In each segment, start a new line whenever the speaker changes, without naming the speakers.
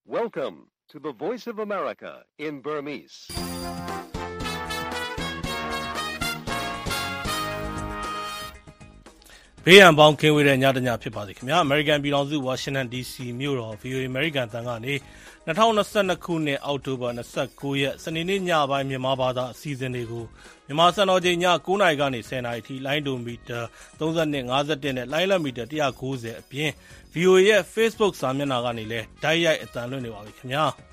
Welcome to the Voice of America in Burmese.
။ဘေးရန်ပေါင်းကင်းဝေးတဲ့ညတညဖြစ်ပါစေခင်ဗျာ။ American ပြည်ထောင်စု Washington DC မြို့တော် VOA American တန်ကနေ2022ခုနှစ်အောက်တိုဘာ29ရက်စနေနေ့ညပိုင်းမြန်မာဘာသာအစီအစဉ်တွေကိုမြန်မာစံတော်ချိန်ည9:00နာရီကနေ10:00နာရီထိလိုင်းဒိုမီတာ32 51နဲ့လိုင်းလက်မီတာ190အပြင် VOA ရဲ့ Facebook စာမျက်နှာကနေလည်းဓာတ်ရိုက်အသံလွှင့်နေပါပြီခင်ဗျာ။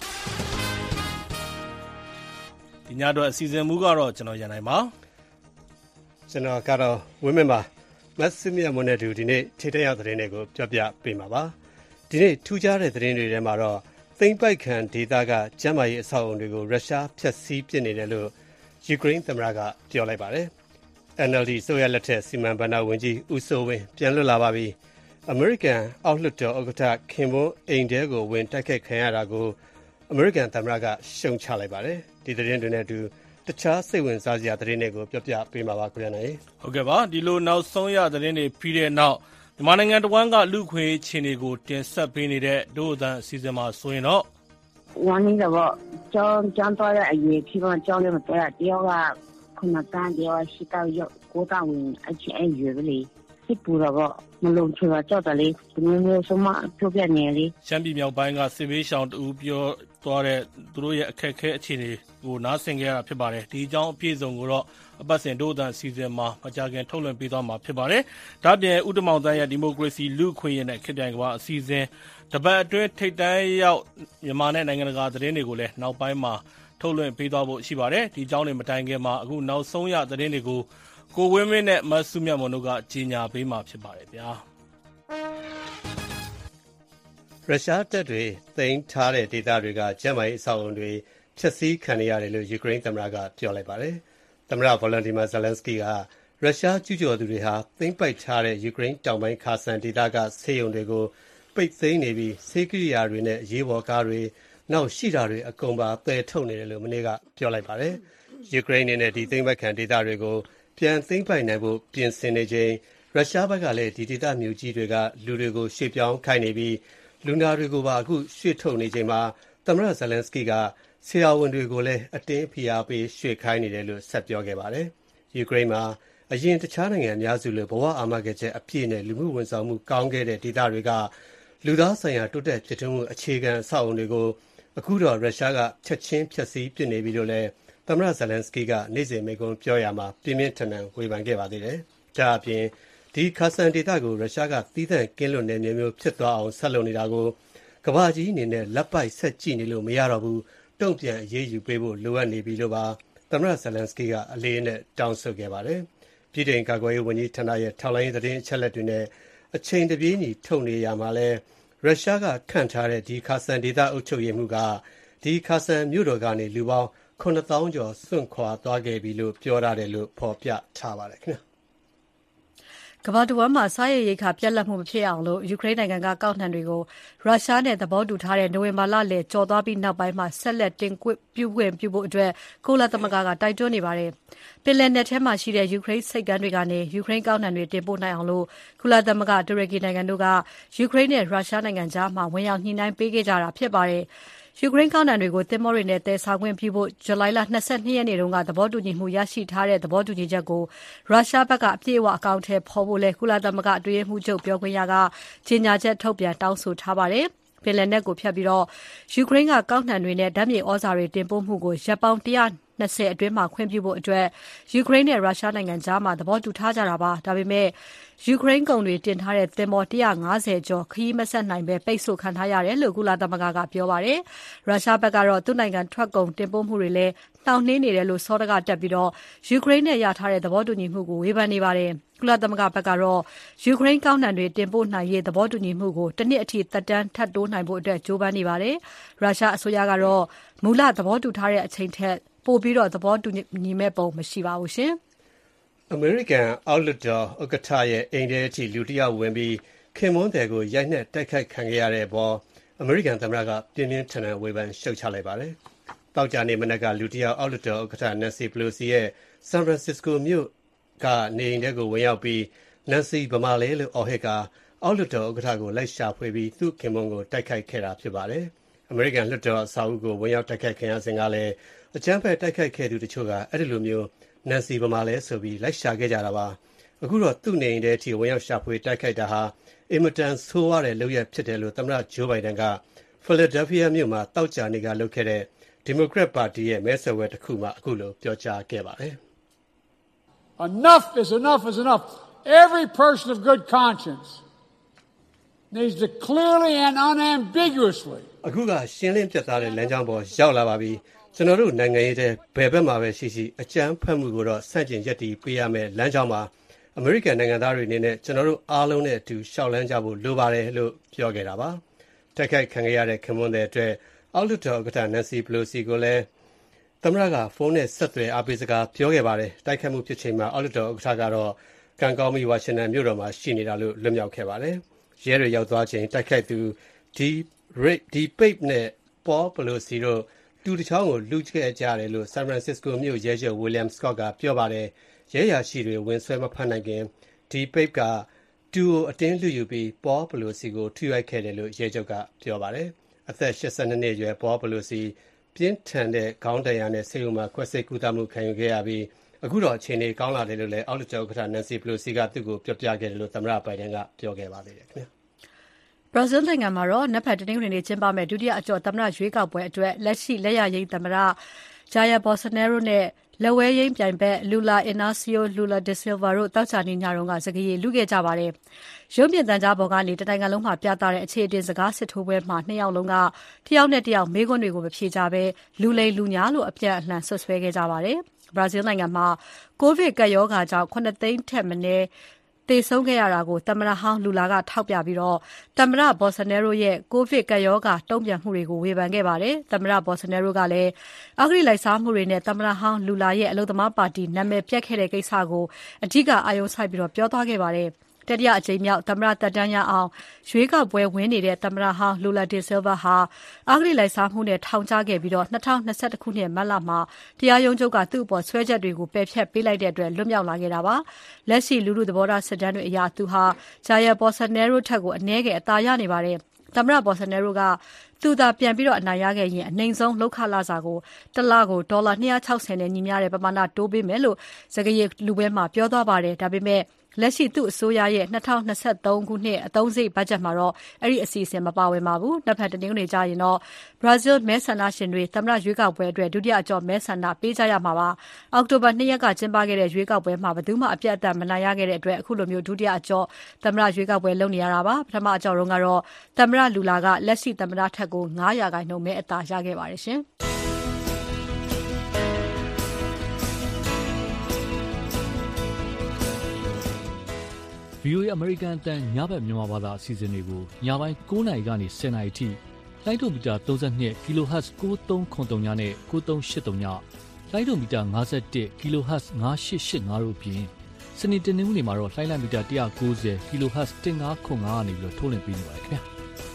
ဒီညတော့အစီအစဉ်မူကတော့ကျွန်တော်ရန်နိုင်ပါ
။ကျွန်တော်ကတော့ဝင်းမင်းပါမတ်စမီယာမွန်နဲ့တူဒီနေ့ထိတဲ့ရသတင်းတွေကိုပြောပြပေးမှာပါ။ဒီနေ့ထူးခြားတဲ့သတင်းတွေထဲမှာတော့သိမ်းပိုက်ခံဒေသကကျန်းမာရေးအဆောက်အအုံတွေကိုရုရှားဖျက်ဆီးပစ်နေတယ်လို့ယူကရိန်းသမ္မတကပြောလိုက်ပါတယ်။ NLD ဆိုရလက်ထက်စီမံဘဏ္ဍာဝန်ကြီးဦးစိုးဝင်းပြန်လွတ်လာပါပြီ။ အမေရိကန်အောက်လွှတ်တော်ဥက္ကဋ္ဌခင်ပွန်းအိမ်တဲကိုဝင်တိုက်ခိုက်ခံရတာကိုအမေရိကန်သမ္မတကရှုံချလိုက်ပါတယ်။ဒီသတင်းတွေနဲ့အတူတခြားစိတ်ဝင်စားစရာသတင်းတွေကိုပြောပြပေးမှာပါခင်ဗျာ။
ဟုတ်ကဲ့ပါဒီလိုနောက်ဆုံးရသတင်းတွေပြီးတဲ့နောက်မြန်မာနိုင်ငံတဝန်းကလူခွေခြေတွေကိုတင်ဆက်ပေးနေတဲ့ဒို့အသံအစီအစဉ်မှာဆိုရင်တော့
ဝမ်းနေတော့ကျောင်းတော့အရေးဖြစ်တော့ကျောင်းလည်းမတော်ရတယောက်ကခုနတန်းတယောက်ရှိတော့ရောက်ကိုတောင်းဝင်အချင်းအရွယ်ပဲလေစစ်ပူတော့မလုံချေကြောက်တယ်လေဒီမျိုးဆုံးမပြောပြနေလေ
ရှမ်းပြည်မြောက်ပိုင်းကစစ်ဘေးရှောင်တူပြောသွားတဲ့သူတို့ရဲ့အခက်အခဲအခြေအနေကိုနားဆင်ကြရတာဖြစ်ပါတယ်ဒီအကြောင်းအပြည့်စုံကိုတော့အပတ်စဉ်ဒို့အသံအစီအစဉ်မှာမကြာခင်ထုတ်လွှင့်ပေးသွားမှာဖြစ်ပါတယ်ဒါ့အပြင်ဥတမောင်တန်းရဲ့ဒီမိုကရေစီလူ့အခွင့်အရေးနဲ့ခေတ်ပြိုင်ကမ္ဘာအစီအစဉ်တပတ်အတွင်းထိပ်တန်းရောက်မြန်မာနဲ့နိုင်ငံတကာသတင်းတွေကိုလည်းနောက်ပိုင်းမှာထုတ်လွှင့်ပေးသွားဖို့ရှိပါတယ်ဒီအကြောင်းတွေမတိုင်ခင်မှာအခုနောက်ဆုံးရသတင်းတွေကိုကိုဝင်းမင်းနဲ့မဆုမြတ်မွန်တို့ကကြီးညာပေးမှာဖြစ်ပါတယ်ဗျာ
ရုရှားတပ်တွေသိမ်းထားတဲ့ဒေသတွေကကျန်းမာရေးအဆောက်အအုံတွေဖျက်ဆီးခံရတယ်လို့ယူကရိန်းသမ္မတကပြောလိုက်ပါတယ်။သမ္မတဗိုလန်ဒီမာဇယ်လန်စကီကရုရှားကျူးကျော်သူတွေဟာသိမ်းပိုက်ထားတဲ့ယူကရိန်းတောင်ပိုင်းခါဆန်ဒေသကဆေးရုံတွေကိုပိတ်သိမ်းနေပြီးဆေးကိရိယာတွေနဲ့အရေးပေါ်ကားတွေနောက်ရှိတာတွေအကုန်ပါပယ်ထုတ်နေတယ်လို့မနေ့ကပြောလိုက်ပါတယ်။ယူကရိန်းအနေနဲ့ဒီသိမ်းပိုက်ခံဒေသတွေကိုပြန်သိမ်းပိုက်နိုင်ဖို့ပြင်ဆင်နေချိန်ရုရှားဘက်ကလည်းဒီဒေသမြို့ကြီးတွေကလူတွေကိုရှေ့ပြောင်းခိုင်းနေပြီးလူနာတွေကိုပါအခုရွှေ့ထုတ်နေချိန်မှာသမ္မတဇယ်လန်စကီကဆရာဝန်တွေကိုလည်းအတင်းဖိအားပေးရွှေ့ခိုင်းနေတယ်လို့ဆက်ပြောခဲ့ပါတယ်။ယူကရိန်းမှာအရင်တခြားနိုင်ငံအများစုလိုဘဝအာမခံချက်အပြည့်နဲ့လူမှုဝန်ဆောင်မှုကောင်းခဲ့တဲ့ဒေသတွေကလူသားဆိုင်ရာတိုးတက်ဖြစ်ထွန်းမှုအခြေခံအဆောက်အအုံတွေကိုအခုတော့ရုရှားကချက်ချင်းဖျက်ဆီးပစ်နေပြီလို့လည်းသမ္မတဇယ်လန်စကီကနေ့စဉ်မိန့်ခွန်းပြောရမှာပြင်းပြင်းထန်ထန်ဝေဖန်ခဲ့ပါသေးတယ်။ဒါအပြင်ဒီခါဆန်ဒေသကိုရုရှားကသီးသန့်ကင်းလွတ်နယ်မြေမျိုးဖြစ်သွားအောင်ဆက်လုပ်နေတာကိုကမ္ဘာကြီးအနေနဲ့လက်ပိုက်ဆက်ကြည့်နေလို့မရတော့ဘူးတုံ့ပြန်အရေးယူပေးဖို့လိုအပ်နေပြီလို့ပါသမ္မတဇယ်လန်စကီကအလေးအနက်တောင်းဆိုခဲ့ပါတယ်။ပြည်ထောင်ကာကွယ်ရေးဝန်ကြီးဌာနရဲ့ထောက်လှမ်းရေးသတင်းအချက်အလက်တွေနဲ့အချိန်တပြေးညီထုတ်နေရမှာလဲရုရှားကခန့်ထားတဲ့ဒီခါဆန်ဒေသအုပ်ချုပ်ရေးမှုကဒီခါဆန်မြို့တော်ကနေလူပေါင်း9000ကျော်စွန့်ခွာသွားခဲ့ပြီလို့ပြောရတယ်လို့ဖော်ပြထားပါတယ်ခင်ဗျာ။
ကမ္ဘာတဝန်းမှာစားရေရိက္ခာပြတ်လတ်မှုမဖြစ်အောင်လို့ယူကရိန်းနိုင်ငံကကောက်နှံတွေကိုရုရှားနဲ့သဘောတူထားတဲ့နိုဝင်ဘာလလယ်ကျော်သွားပြီးနောက်ပိုင်းမှာဆက်လက်တင်ကွပြုဖို့အတွက်ကုလသမဂ္ဂကတိုက်တွန်းနေပါတယ်။ပင်လယ်နက်ထဲမှာရှိတဲ့ယူကရိန်းဆိပ်ကမ်းတွေကနေယူကရိန်းကောက်နှံတွေတင်ပို့နိုင်အောင်လို့ကုလသမဂ္ဂတူရကီနိုင်ငံတို့ကယူကရိန်းနဲ့ရုရှားနိုင်ငံကြားမှာဝင်ရောက်ညှိနှိုင်းပေးခဲ့ကြတာဖြစ်ပါတယ်။ယူကရိန်းကောက်နှံတွေကိုသင်္ဘောတွေနဲ့သယ်ဆောင်ခွင့်ပြုဖို့ဇူလိုင်လ22ရက်နေ့တုန်းကသဘောတူညီမှုရရှိထားတဲ့သဘောတူညီချက်ကိုရုရှားဘက်ကအပြည့်အဝအကောင့်ထဲပေါ်ဖို့လဲကုလသမဂ္ဂအတွင်းရေးမှူးချုပ်ပြောခွင့်ရကကြေညာချက်ထုတ်ပြန်တောင်းဆိုထားပါတယ်။ပင်လယ်နက်ကိုဖြတ်ပြီးယူကရိန်းကကောက်နှံတွေနဲ့ဓာတ်မြေဩဇာတွေတင်ပို့မှုကိုရပ်ပေါင်း120အတွင်းမှာခွင့်ပြုဖို့အတွက်ယူကရိန်းနဲ့ရုရှားနိုင်ငံကြားမှာသဘောတူထားကြတာပါ။ဒါပေမဲ့ယူကရိန်းကုန်တွေတင်ထားတဲ့သင်္ဘော150ကျော်ခရီးမဆက်နိုင်ပဲပိတ်ဆို့ခံထားရတယ်လို့ကုလသမဂ္ဂကပြောပါတယ်။ရုရှားဘက်ကတော့သူ့နိုင်ငံထွက်ကုန်တင်ပို့မှုတွေလည်းနှောင့်နှေးနေတယ်လို့စောတကတက်ပြီးယူကရိန်းနဲ့ရထားတဲ့သဘောတူညီမှုကိုဝေဖန်နေပါတယ်။ကုလသမဂ္ဂဘက်ကတော့ယူကရိန်းကောက်နှံတွေတင်ပို့နိုင်ရေးသဘောတူညီမှုကိုတစ်နှစ်အထိသက်တမ်းထပ်တိုးနိုင်ဖို့အတွက်ကြိုးပမ်းနေပါတယ်။ရုရှားအစိုးရကတော့မူလသဘောတူထားတဲ့အချိန်ထက်ပိုပြီးသဘောတူညီမဲ့ပုံမရှိပါဘူးရှင်
။အမေရိကန်အောက်လွှတ်တော်ဥက္ကဋ္ဌရဲ့အိမ်ထဲအထိလူတစ်ယောက်ဝင်ပြီးခင်မွန်းတယ်ကိုရိုက်နှက်တိုက်ခိုက်ခံခဲ့ရတဲ့အပေါ်အမေရိကန်သမ္မတကပြင်းပြင်းထန်ထန်ဝေဖန်ရှုတ်ချလိုက်ပါတယ်။တောက်ကြနေမနက်ကလူတစ်ယောက်အောက်လွှတ်တော်ဥက္ကဋ္ဌ Nancy Pelosi ရဲ့ San Francisco မြို့ကနေအိမ်ထဲကိုဝင်ရောက်ပြီး Nancy ဗမာလဲလို့အော်ဟစ်ကာအောက်လွှတ်တော်ဥက္ကဋ္ဌကိုလိုက်ရှာဖွေပြီးသူ့ခင်မွန်းကိုတိုက်ခိုက်ခဲ့တာဖြစ်ပါတယ်။အမေရိကန်လွှတ်တော်အဆောက်အဦကိုဝင်ရောက်တိုက်ခိုက်ခံရစဉ်ကလည်းအကြမ်းဖက်တိုက်ခိုက်ခဲ့သူတချို့ကအဲ့ဒီလိုမျိုးနန်စီဗမာလဲဆိုပြီးလိုက်ရှာခဲ့ကြတာပါအခုတော့သူ့နေအိမ်ထဲအထိဝင်ရောက်ရှာဖွေတိုက်ခိုက်တာဟာအင်မတန်ဆိုးဝါးတဲ့လုပ်ရဖြစ်တယ်လို့သမ္မတဂျိုးဘိုင်ဒန်ကဖီလာဒဲလ်ဖီးယားမြို့မှာတောက်ကြနေကလုပ်ခဲ့တဲ့ဒီမိုကရက်ပါတီရဲ့မဲဆွယ်ပွဲတစ်ခုမှာအခုလိုပြောကြားခဲ့ပါတယ်
Enough is enough is enough. Every person of good conscience needs to clearly and unambiguously
အခုကရှင်းလင်းပြတ်သားတဲ့လမ်းကြောင်းပေါ်ရောက်လာပါပြီကျွန်တော်တို့နိုင်ငံရေးတဲ့ဘယ်ဘက်မှာပဲရှိရှိအကြမ်းဖက်မှုကိုတော့စန့်ကျင်ရက်တီပေးရမယ်လမ်းကြောင်းမှာအမေရိကန်နိုင်ငံသားတွေအနေနဲ့ကျွန်တော်တို့အားလုံးနဲ့အတူရှောက်လန်းကြဖို့လိုပါတယ်လို့ပြောခဲ့တာပါတိုက်ခိုက်ခံရတဲ့ခင်မွန်းတဲ့အတွက်အောက်လွှတ်တော်ဥက္ကဋ္ဌနန်စီပလိုစီကိုလည်းသမ္မတကဖုန်းနဲ့ဆက်သွယ်အားပေးစကားပြောခဲ့ပါတယ်တိုက်ခိုက်မှုဖြစ်ချိန်မှာအောက်လွှတ်တော်ဥက္ကဋ္ဌကတော့ကံကောင်းပြီးဝါရှင်တန်မြို့တော်မှာရှိနေတာလို့လွတ်မြောက်ခဲ့ပါတယ်ရဲတွေရောက်သွားချိန်တိုက်ခိုက်သူဒီပိတ်နဲ့ပေါ်ပလိုစီတို့တူတချောင်းကိုလူခဲ့ကြတယ်လို့ဆန်ဖရန်စစ္စကိုမြို့ရဲချုပ်ဝီလျံစကော့ကပြောပါတယ်ရဲရရှိတွေဝင်ဆွဲမဖမ်းနိုင်ခင်ဒီပိတ်ကတူကိုအတင်းလူယူပြီးပေါ်ပလိုစီကိုထိရိုက်ခဲ့တယ်လို့ရဲချုပ်ကပြောပါတယ်အသက်82နှစ်အရွယ်ပေါ်ပလိုစီပြင်းထန်တဲ့ခေါင်းဒဏ်ရာနဲ့ဆေးရုံမှာခွဲစိတ်ကုသမှုခံယူခဲ့ရပြီးအခုတော့အခြေအနေကောင်းလာတယ်လို့လည်းအောက်လွှတ်တော်ဥက္ကဋ္ဌနန်စီပလိုစီကသူ့ကိုပြောပြခဲ့တယ်လို့သမ္မတဘိုင်ဒန်ကပြောခဲ့ပါသေးတယ်ခင်ဗျာ
ဘရာဇီးနိုင်ငံမှာတော့နက်ဖြန်တနင်္ဂနွေနေ့ကျင်းပမယ့်ဒုတိယအကျော့သမ္မတရွေးကောက်ပွဲအတွက်လက်ရှိလက်ရယိမ်းသမ္မတဂျာယာဘော်ဆနာရိုနဲ့လက်ဝဲယိမ်းပြိုင်ဘက်လူလာအင်နာစီယိုလူလာဒစ်ဆီလဗာတို့တောက်ချာနေညတော့ကစကားရည်လူခဲ့ကြပါတယ်။ရုပ်မြင်သံကြားပေါ်ကနေတနိုင်ငံလုံးမှာပြသတဲ့အခြေအတင်စကားစစ်ထိုးပွဲမှာနှစ်ယောက်လုံးကတယောက်နဲ့တယောက်မေးခွန်းတွေကိုမဖြေကြဘဲလူလိမ်လူညာလို့အပြန်အလှန်ဆွဆွဲခဲ့ကြပါတယ်။ဘရာဇီးနိုင်ငံမှာကိုဗစ်ကပ်ရောဂါကြောင့်9သိန်းထက်မနည်းသေဆုံးခဲ့ရတာကိုသမ္မတဟောင်းလူလာကထောက်ပြပြီးတော့သမ္မတဘော်ဆနာရိုရဲ့ကိုဗစ်ကပ်ရောဂါတုံ့ပြန်မှုတွေကိုဝေဖန်ခဲ့ပါတယ်။သမ္မတဘော်ဆနာရိုကလည်းအဂရိလိုက်စားမှုတွေနဲ့သမ္မတဟောင်းလူလာရဲ့အလုပ်သမားပါတီနာမည်ပြတ်ခဲ့တဲ့ကိစ္စကိုအဓိကအာရုံစိုက်ပြီးတော့ပြောသွားခဲ့ပါတယ်။တတိယအကြိမ်မြောက်သမ္မတသက်တမ်းရအောင်ရွေးကောက်ပွဲဝင်နေတဲ့သမ္မတဟောင်းလူလာဒီဆယ်ဗာဟာအဂရိလိုက်စားမှုနဲ့ထောင်ချခဲ့ပြီးတော့2021ခုနှစ်မတ်လမှာတရားရုံးချုပ်ကသူ့အပေါ်ဆွဲချက်တွေကိုပယ်ဖျက်ပေးလိုက်တဲ့အတွက်လွတ်မြောက်လာခဲ့တာပါ။လက်ရှိလူထုသဘောထားစစ်တမ်းတွေအရသူဟာဂျာယာဘော်ဆနာရိုထက်ကိုအနည်းငယ်အသာရနေပါတယ်။သမ္မတဘော်ဆနာရိုကသူသာပြန်ပြီးတော့အနိုင်ရခဲ့ရင်အနိုင်ဆုံးလောက်ခလာစာကိုတစ်လကိုဒေါ်လာ260နဲ့ညီမျှတဲ့ပမာဏတိုးပေးမယ်လို့စကားရည်လူပွဲမှာပြောသွားပါတယ်။ဒါပေမဲ့လက်ရှိသူ့အစိုးရရဲ့2023ခုနှစ်အသုံးစရိတ်ဘတ်ဂျက်မှာတော့အဲ့ဒီအစီအစဉ်မပါဝင်ပါဘူး။နောက်ထပ်တနင်္ဂနွေကြရင်တော့ဘရာဇီးမဲဆန္ဒရှင်တွေသမ္မတရွေးကောက်ပွဲအတွက်ဒုတိယအကျော့မဲဆန္ဒပေးကြရမှာပါ။အောက်တိုဘာ2ရက်ကကျင်းပခဲ့တဲ့ရွေးကောက်ပွဲမှာဘယ်သူမှအပြတ်အသတ်မနိုင်ရခဲ့တဲ့အတွက်အခုလိုမျိုးဒုတိယအကျော့သမ္မတရွေးကောက်ပွဲလုပ်နေရတာပါ။ပထမအကျော့တုန်းကတော့သမ္မတလူလာကလက်ရှိသမ္မတထက်ကို9%မဲအသာရခဲ့ပါတယ်ရှင်။
VOA American အတန်ညဘက်မြန်မာဘာသာအစီအစဉ်တွေကိုညပိုင်း9:00နာရီကနေ10:00နာရီထိလိုင်းဒိုမီတာ32 kHz 9303ညနဲ့9383ညလိုင်းဒိုမီတာ51 kHz 9885တို့ပြင်စနေတနင်္ဂနွေမှာတော့လိုင်းမီတာ190 kHz 1505ကနေပြီးတော့ထုတ်လွှင့်ပေးနေပါတယ်ခင်ဗျာ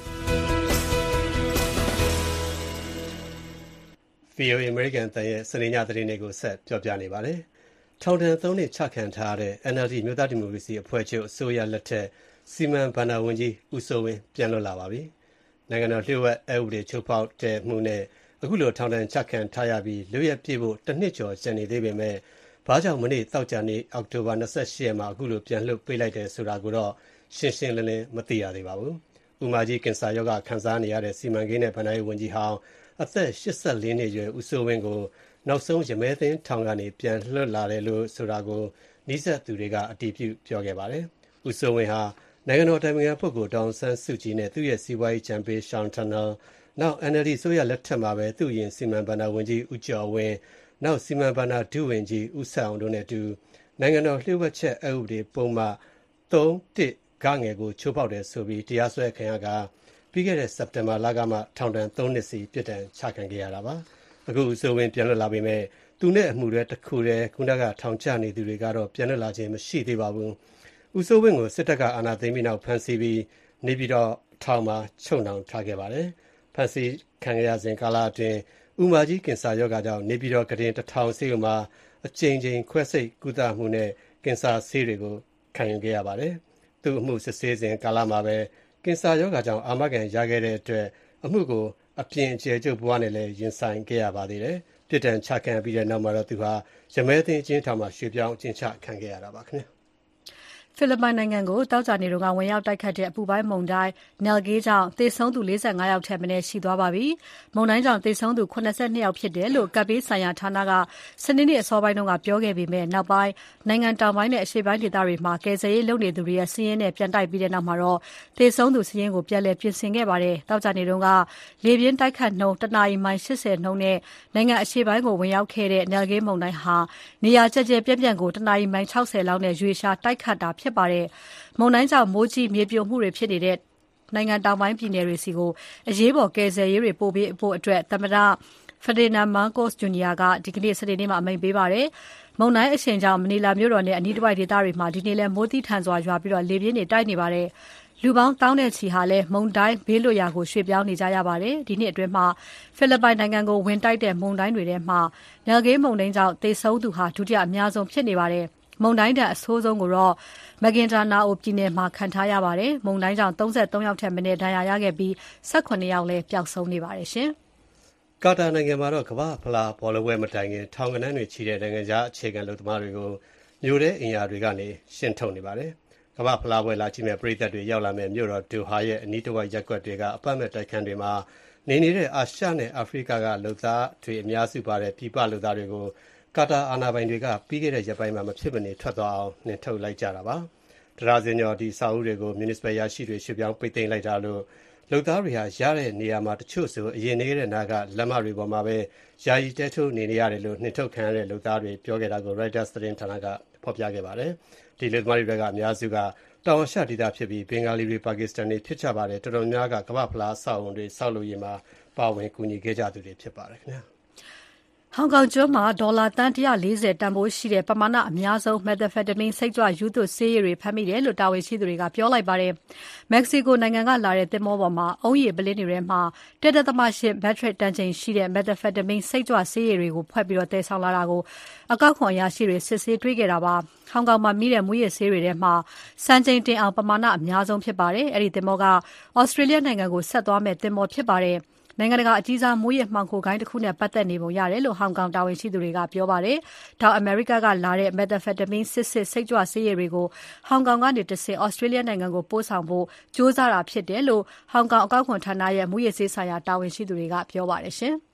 VOA American အတန်ရဲ့စနေညသတင်းတွေကိုဆက်ပြောပြနေပါတယ်ထောင်ဒဏ်3နှစ်ချခံထားတဲ့ NLD မြို့သားဒီမိုကရေစီအဖွဲ့ချုပ်အစိုးရလက်ထက်စီမံဘဏ္ဍာဝန်ကြီးဦးစိုးဝင်းပြန်လွတ်လာပါပြီ။နိုင်ငံတော်လျှို့ဝှက်အက်ဥပဒေချုပ်ဖောက်တဲ့မှုနဲ့အခုလိုထောင်ဒဏ်ချခံထားရပြီးလွတ်ရက်ပြည့်ဖို့တစ်နှစ်ကျော်ကျန်နေသေးပေမဲ့ဘာကြောင့်မနေ့တောက်ကြနေ့အောက်တိုဘာ28ရက်မှာအခုလိုပြန်လွတ်ပေးလိုက်တယ်ဆိုတာကိုတော့ရှင်းရှင်းလင်းလင်းမသိရသေးပါဘူး။ဦးမာကြီးကင်ဆာရောဂါခံစားနေရတဲ့စီမံကိန်းနဲ့ဗဏ္ဍာရေးဝန်ကြီးဟောင်းအသက်84နှစ်အရွယ်ဦးစိုးဝင်းကိုနောက်ဆုံးရမဲသိန်းထောင်ကနေပြန်လွတ်လာတယ်လို့ဆိုတာကိုနှိစက်သူတွေကအတည်ပြုပြောခဲ့ပါတယ်။ဦးစိုးဝင်းဟာနိုင်ငံတော်တိုင်ပင်ခံပုဂ္ဂိုလ်ဒေါအောင်ဆန်းစုကြည်နဲ့သူ့ရဲ့စီးပွားရေးချန်ပီရှောင်းတနယ်နောက် NLD ဆိုရလက်ထက်မှာပဲသူ့ရင်စီမံဘဏ္ဍာဝန်ကြီးဦးကျော်ဝင်းနောက်စီမံဘဏ္ဍာဒုဝန်ကြီးဦးဆက်အောင်တို့နဲ့အတူနိုင်ငံတော်လျှို့ဝှက်ချက်အက်ဥပဒေပုံမှန်3-1ဂငယ်ကိုချိုးဖောက်တယ်ဆိုပြီးတရားစွဲခံရကပြီးခဲ့တဲ့စက်တင်ဘာလကမှထောင်ဒဏ်3နှစ်စီပြစ်ဒဏ်ချခံခဲ့ရတာပါ။အခုဦးစိုးဝင်းပြန်လွတ်လာပေမဲ့သူနဲ့အမှုတွေတစ်ခုတည်းခုနကထောင်ချနေသူတွေကတော့ပြန်လွတ်လာခြင်းမရှိသေးပါဘူး။ဦးစိုးဝင်းကိုစစ်တပ်ကအာဏာသိမ်းပြီးနောက်ဖမ်းဆီးပြီးနေပြည်တော်ထောင်မှာချုပ်နှောင်ထားခဲ့ပါတယ်။ဖမ်းဆီးခံရစဉ်ကာလအတွင်းဦးမာကြီးကင်ဆာရောဂါကြောင့်နေပြည်တော်ကတင်1000ဆေးရုံမှာအကြိမ်ကြိမ်ခွဲစိတ်ကုသမှုနဲ့ကင်ဆာဆေးတွေကိုခံယူခဲ့ရပါတယ်။သူ့အမှုစစ်ဆေးစဉ်ကာလမှာပဲကင်ဆာရောဂါကြောင့်အာမခံရခဲ့တဲ့အတွက်အမှုကိုအပြင်အကျယ်ချုပ်ဘဝနဲ့လည်းရင်ဆိုင်ခဲ့ရပါသေးတယ်။ပြစ်ဒဏ်ချခံပြီးတဲ့နောက်မှာတော့သူဟာရမဲသိန်းအကျဉ်းထောင်မှာရွှေ့ပြောင်းအကျဉ်းချခံခဲ့ရတာပါခင်ဗျာ
ဖိလစ်ပိုင်နိုင်ငံကိုတောက်ကြနေတော့ဝင်ရောက်တိုက်ခတ်တဲ့အပူပိုင်းမုန်တိုင်း Nalgae ကြောင့်သေဆုံးသူ45ယောက်ထက်မနည်းရှိသွားပါပြီ။မုန်တိုင်းကြောင့်သေဆုံးသူ82ယောက်ဖြစ်တယ်လို့ကပ်ဘေးဆိုင်ရာဌာနကစနေနေ့အစောပိုင်းကပြောခဲ့ပေမဲ့နောက်ပိုင်းနိုင်ငံတောင်ပိုင်းနဲ့အရှေ့ပိုင်းဒေသတွေမှာကယ်ဆယ်ရေးလုပ်နေသူတွေရဲ့စီးရင်နဲ့ပြန်တိုက်ပြီးတဲ့နောက်မှာတော့သေဆုံးသူစီးရင်ကိုပြန်လည်ပြင်ဆင်ခဲ့ပါတယ်။တောက်ကြနေတော့လေပြင်းတိုက်ခတ်နှုန်းတနာရီမိုင်80နှုန်းနဲ့နိုင်ငံအရှေ့ပိုင်းကိုဝင်ရောက်ခဲ့တဲ့ Nalgae မုန်တိုင်းဟာနေရာကျကျပြန့်ပြန့်ကိုတနာရီမိုင်60လောက်နဲ့ရွေ့ရှာတိုက်ခတ်တာဖြစ်ပါတယ်။မုန်တိုင်းကြောင့်မိုးကြီးမြေပြိုမှုတွေဖြစ်နေတဲ့နိုင်ငံတောင်ပိုင်းပြည်နယ်တွေစီကိုအရေးပေါ်ကယ်ဆယ်ရေးတွေပို့ပေးဖို့အတွက်သမ္မတ Ferdinand Marcos Jr. ကဒီကနေ့စနေနေ့မှာအမိန့်ပေးပါတယ်။မုန်တိုင်းအရှိန်ကြောင့်မနီလာမြို့တော်နဲ့အနီးတစ်ဝိုက်ဒေသတွေမှာဒီနေ့လည်းမိုးသီးထန်စွာရွာပြီးလေပြင်းတွေတိုက်နေပါတယ်။လူပေါင်းတောင်းတဲ့ချီဟာလည်းမုန်တိုင်းဘေးလွတ်ရာကိုရွှေ့ပြောင်းနေကြရပါတယ်။ဒီနှစ်အတွင်းမှာဖိလစ်ပိုင်နိုင်ငံကိုဝင်တိုက်တဲ့မုန်တိုင်းတွေထဲမှာ Nalgae မုန်တိုင်းကြောင့်သေဆုံးသူဟာဒုတိယအများဆုံးဖြစ်နေပါတယ်။မုန်တိုင်းအဆိုးဆုံးကိုတော့Maguindanao ပြည်နယ်မှာခံထားရပါတယ်။မုန်တိုင်းကြောင့်33ယောက်ထက်မနည်းဒဏ်ရာရခဲ့ပြီး18ယောက်လည်းပျောက်ဆုံးနေပါတယ်ရှင်
။ကာတာနိုင်ငံမှာတော့ကမ္ဘာ့ဖလားဘောလုံးပွဲမတိုင်ခင်ထောင်ကနန်းတွေချီတဲ့နိုင်ငံခြားအခြေခံလူသမားတွေကိုမြို့ထဲအင်အားတွေကနေရှင်းထုတ်နေပါတယ်။ကမ္ဘာ့ဖလားပွဲလာကြည့်မဲ့ပရိသတ်တွေရောက်လာမဲ့မြို့တော်ဒိုဟာရဲ့အနီးတစ်ဝိုက်ရပ်ကွက်တွေကအပတ်မဲ့တိုက်ခန်းတွေမှာနေနေတဲ့အာရှနဲ့အာဖရိကကလူသားတွေအများစုပါတဲ့ပြည်ပလူသားတွေကိုကာတာအာဏာပိုင်တွေကပြီးခဲ့တဲ့ရက်ပိုင်းမှာမဖြစ်မနေထွက်သွားအောင်နှင်ထုတ်လိုက်ကြတာပါ။တရားစင်ကျော်ဒီစာအုပ်တွေကို municipal ရရှိတွေရွှေ့ပြောင်းပိတ်သိမ်းလိုက်တာလို့လူသားတွေဟာရတဲ့နေရာမှာတချို့ဆိုအရင်နေတဲ့နာကလက်မတွေပေါ်မှာပဲယာယီတဲထုတ်နေရတယ်လို့နှင်ထုတ်ခံရတဲ့လူသားတွေပြောခဲ့တာကို Reuters သတင်းဌာနကဖော်ပြခဲ့ပါတယ်။ဒီလူသမားတွေကအများစုကတောင်အာရှဒေသဖြစ်ပြီးဘင်္ဂါလီတွေပါကစ္စတန်တွေဖြစ်ကြပါတယ်။တော်တော်များကကမ္ဘာဖလားဆောက်အုံတွေဆောက်လုပ်ရေးမှာပါဝင်ကူညီခဲ့ကြသူတွေဖြစ်ပါတယ်ခင်ဗျာ။
ဟောင်ကောင်ကျွန်းမှာဒေါ်လာသန်း140တန်ဖိုးရှိတဲ့ပမာဏအများဆုံး methamphetamine စိတ်ကြွရူးသွပ်ဆေးရည်တွေဖမ်းမိတယ်လို့တာဝန်ရှိသူတွေကပြောလိုက်ပါတယ်။မက္ကဆီကိုနိုင်ငံကလာတဲ့သင်္ဘောပေါ်မှာအုံးရည်ပလင်းတွေထဲမှာ1.8 metric တန်ချိန်ရှိတဲ့ methamphetamine စိတ်ကြွဆေးရည်တွေကိုဖွက်ပြီးသယ်ဆောင်လာတာကိုအကောက်ခွန်အရာရှိတွေစစ်ဆေးတွေ့ခဲ့တာပါ။ဟောင်ကောင်မှာမိတဲ့မူးယစ်ဆေးတွေထဲမှာစံချိန်တင်အောင်ပမာဏအများဆုံးဖြစ်ပါတယ်။အဲ့ဒီသင်္ဘောကဩစတြေးလျနိုင်ငံကိုဆက်သွားမဲ့သင်္ဘောဖြစ်ပါတယ်။နိုင်ငံတကာအကြီးစားမိုးရမှောင်ခိုဂိုင်းတစ်ခုနဲ့ပတ်သက်နေပုံရတယ်လို့ဟောင်ကောင်တာဝန်ရှိသူတွေကပြောပါတယ်။တောင်အမေရိကကလာတဲ့ methamphetamine စိတ်ကြွဆေးရည်တွေကိုဟောင်ကောင်ကနေတဆင့်ဩစတြေးလျနိုင်ငံကိုပို့ဆောင်ဖို့ကြိုးစားတာဖြစ်တယ်လို့ဟောင်ကောင်အကောက်ခွန်ဌာနရဲ့မူရဆေးဆိုင်ရာတာဝန်ရှိသူတွေကပြောပါတယ်ရှင်။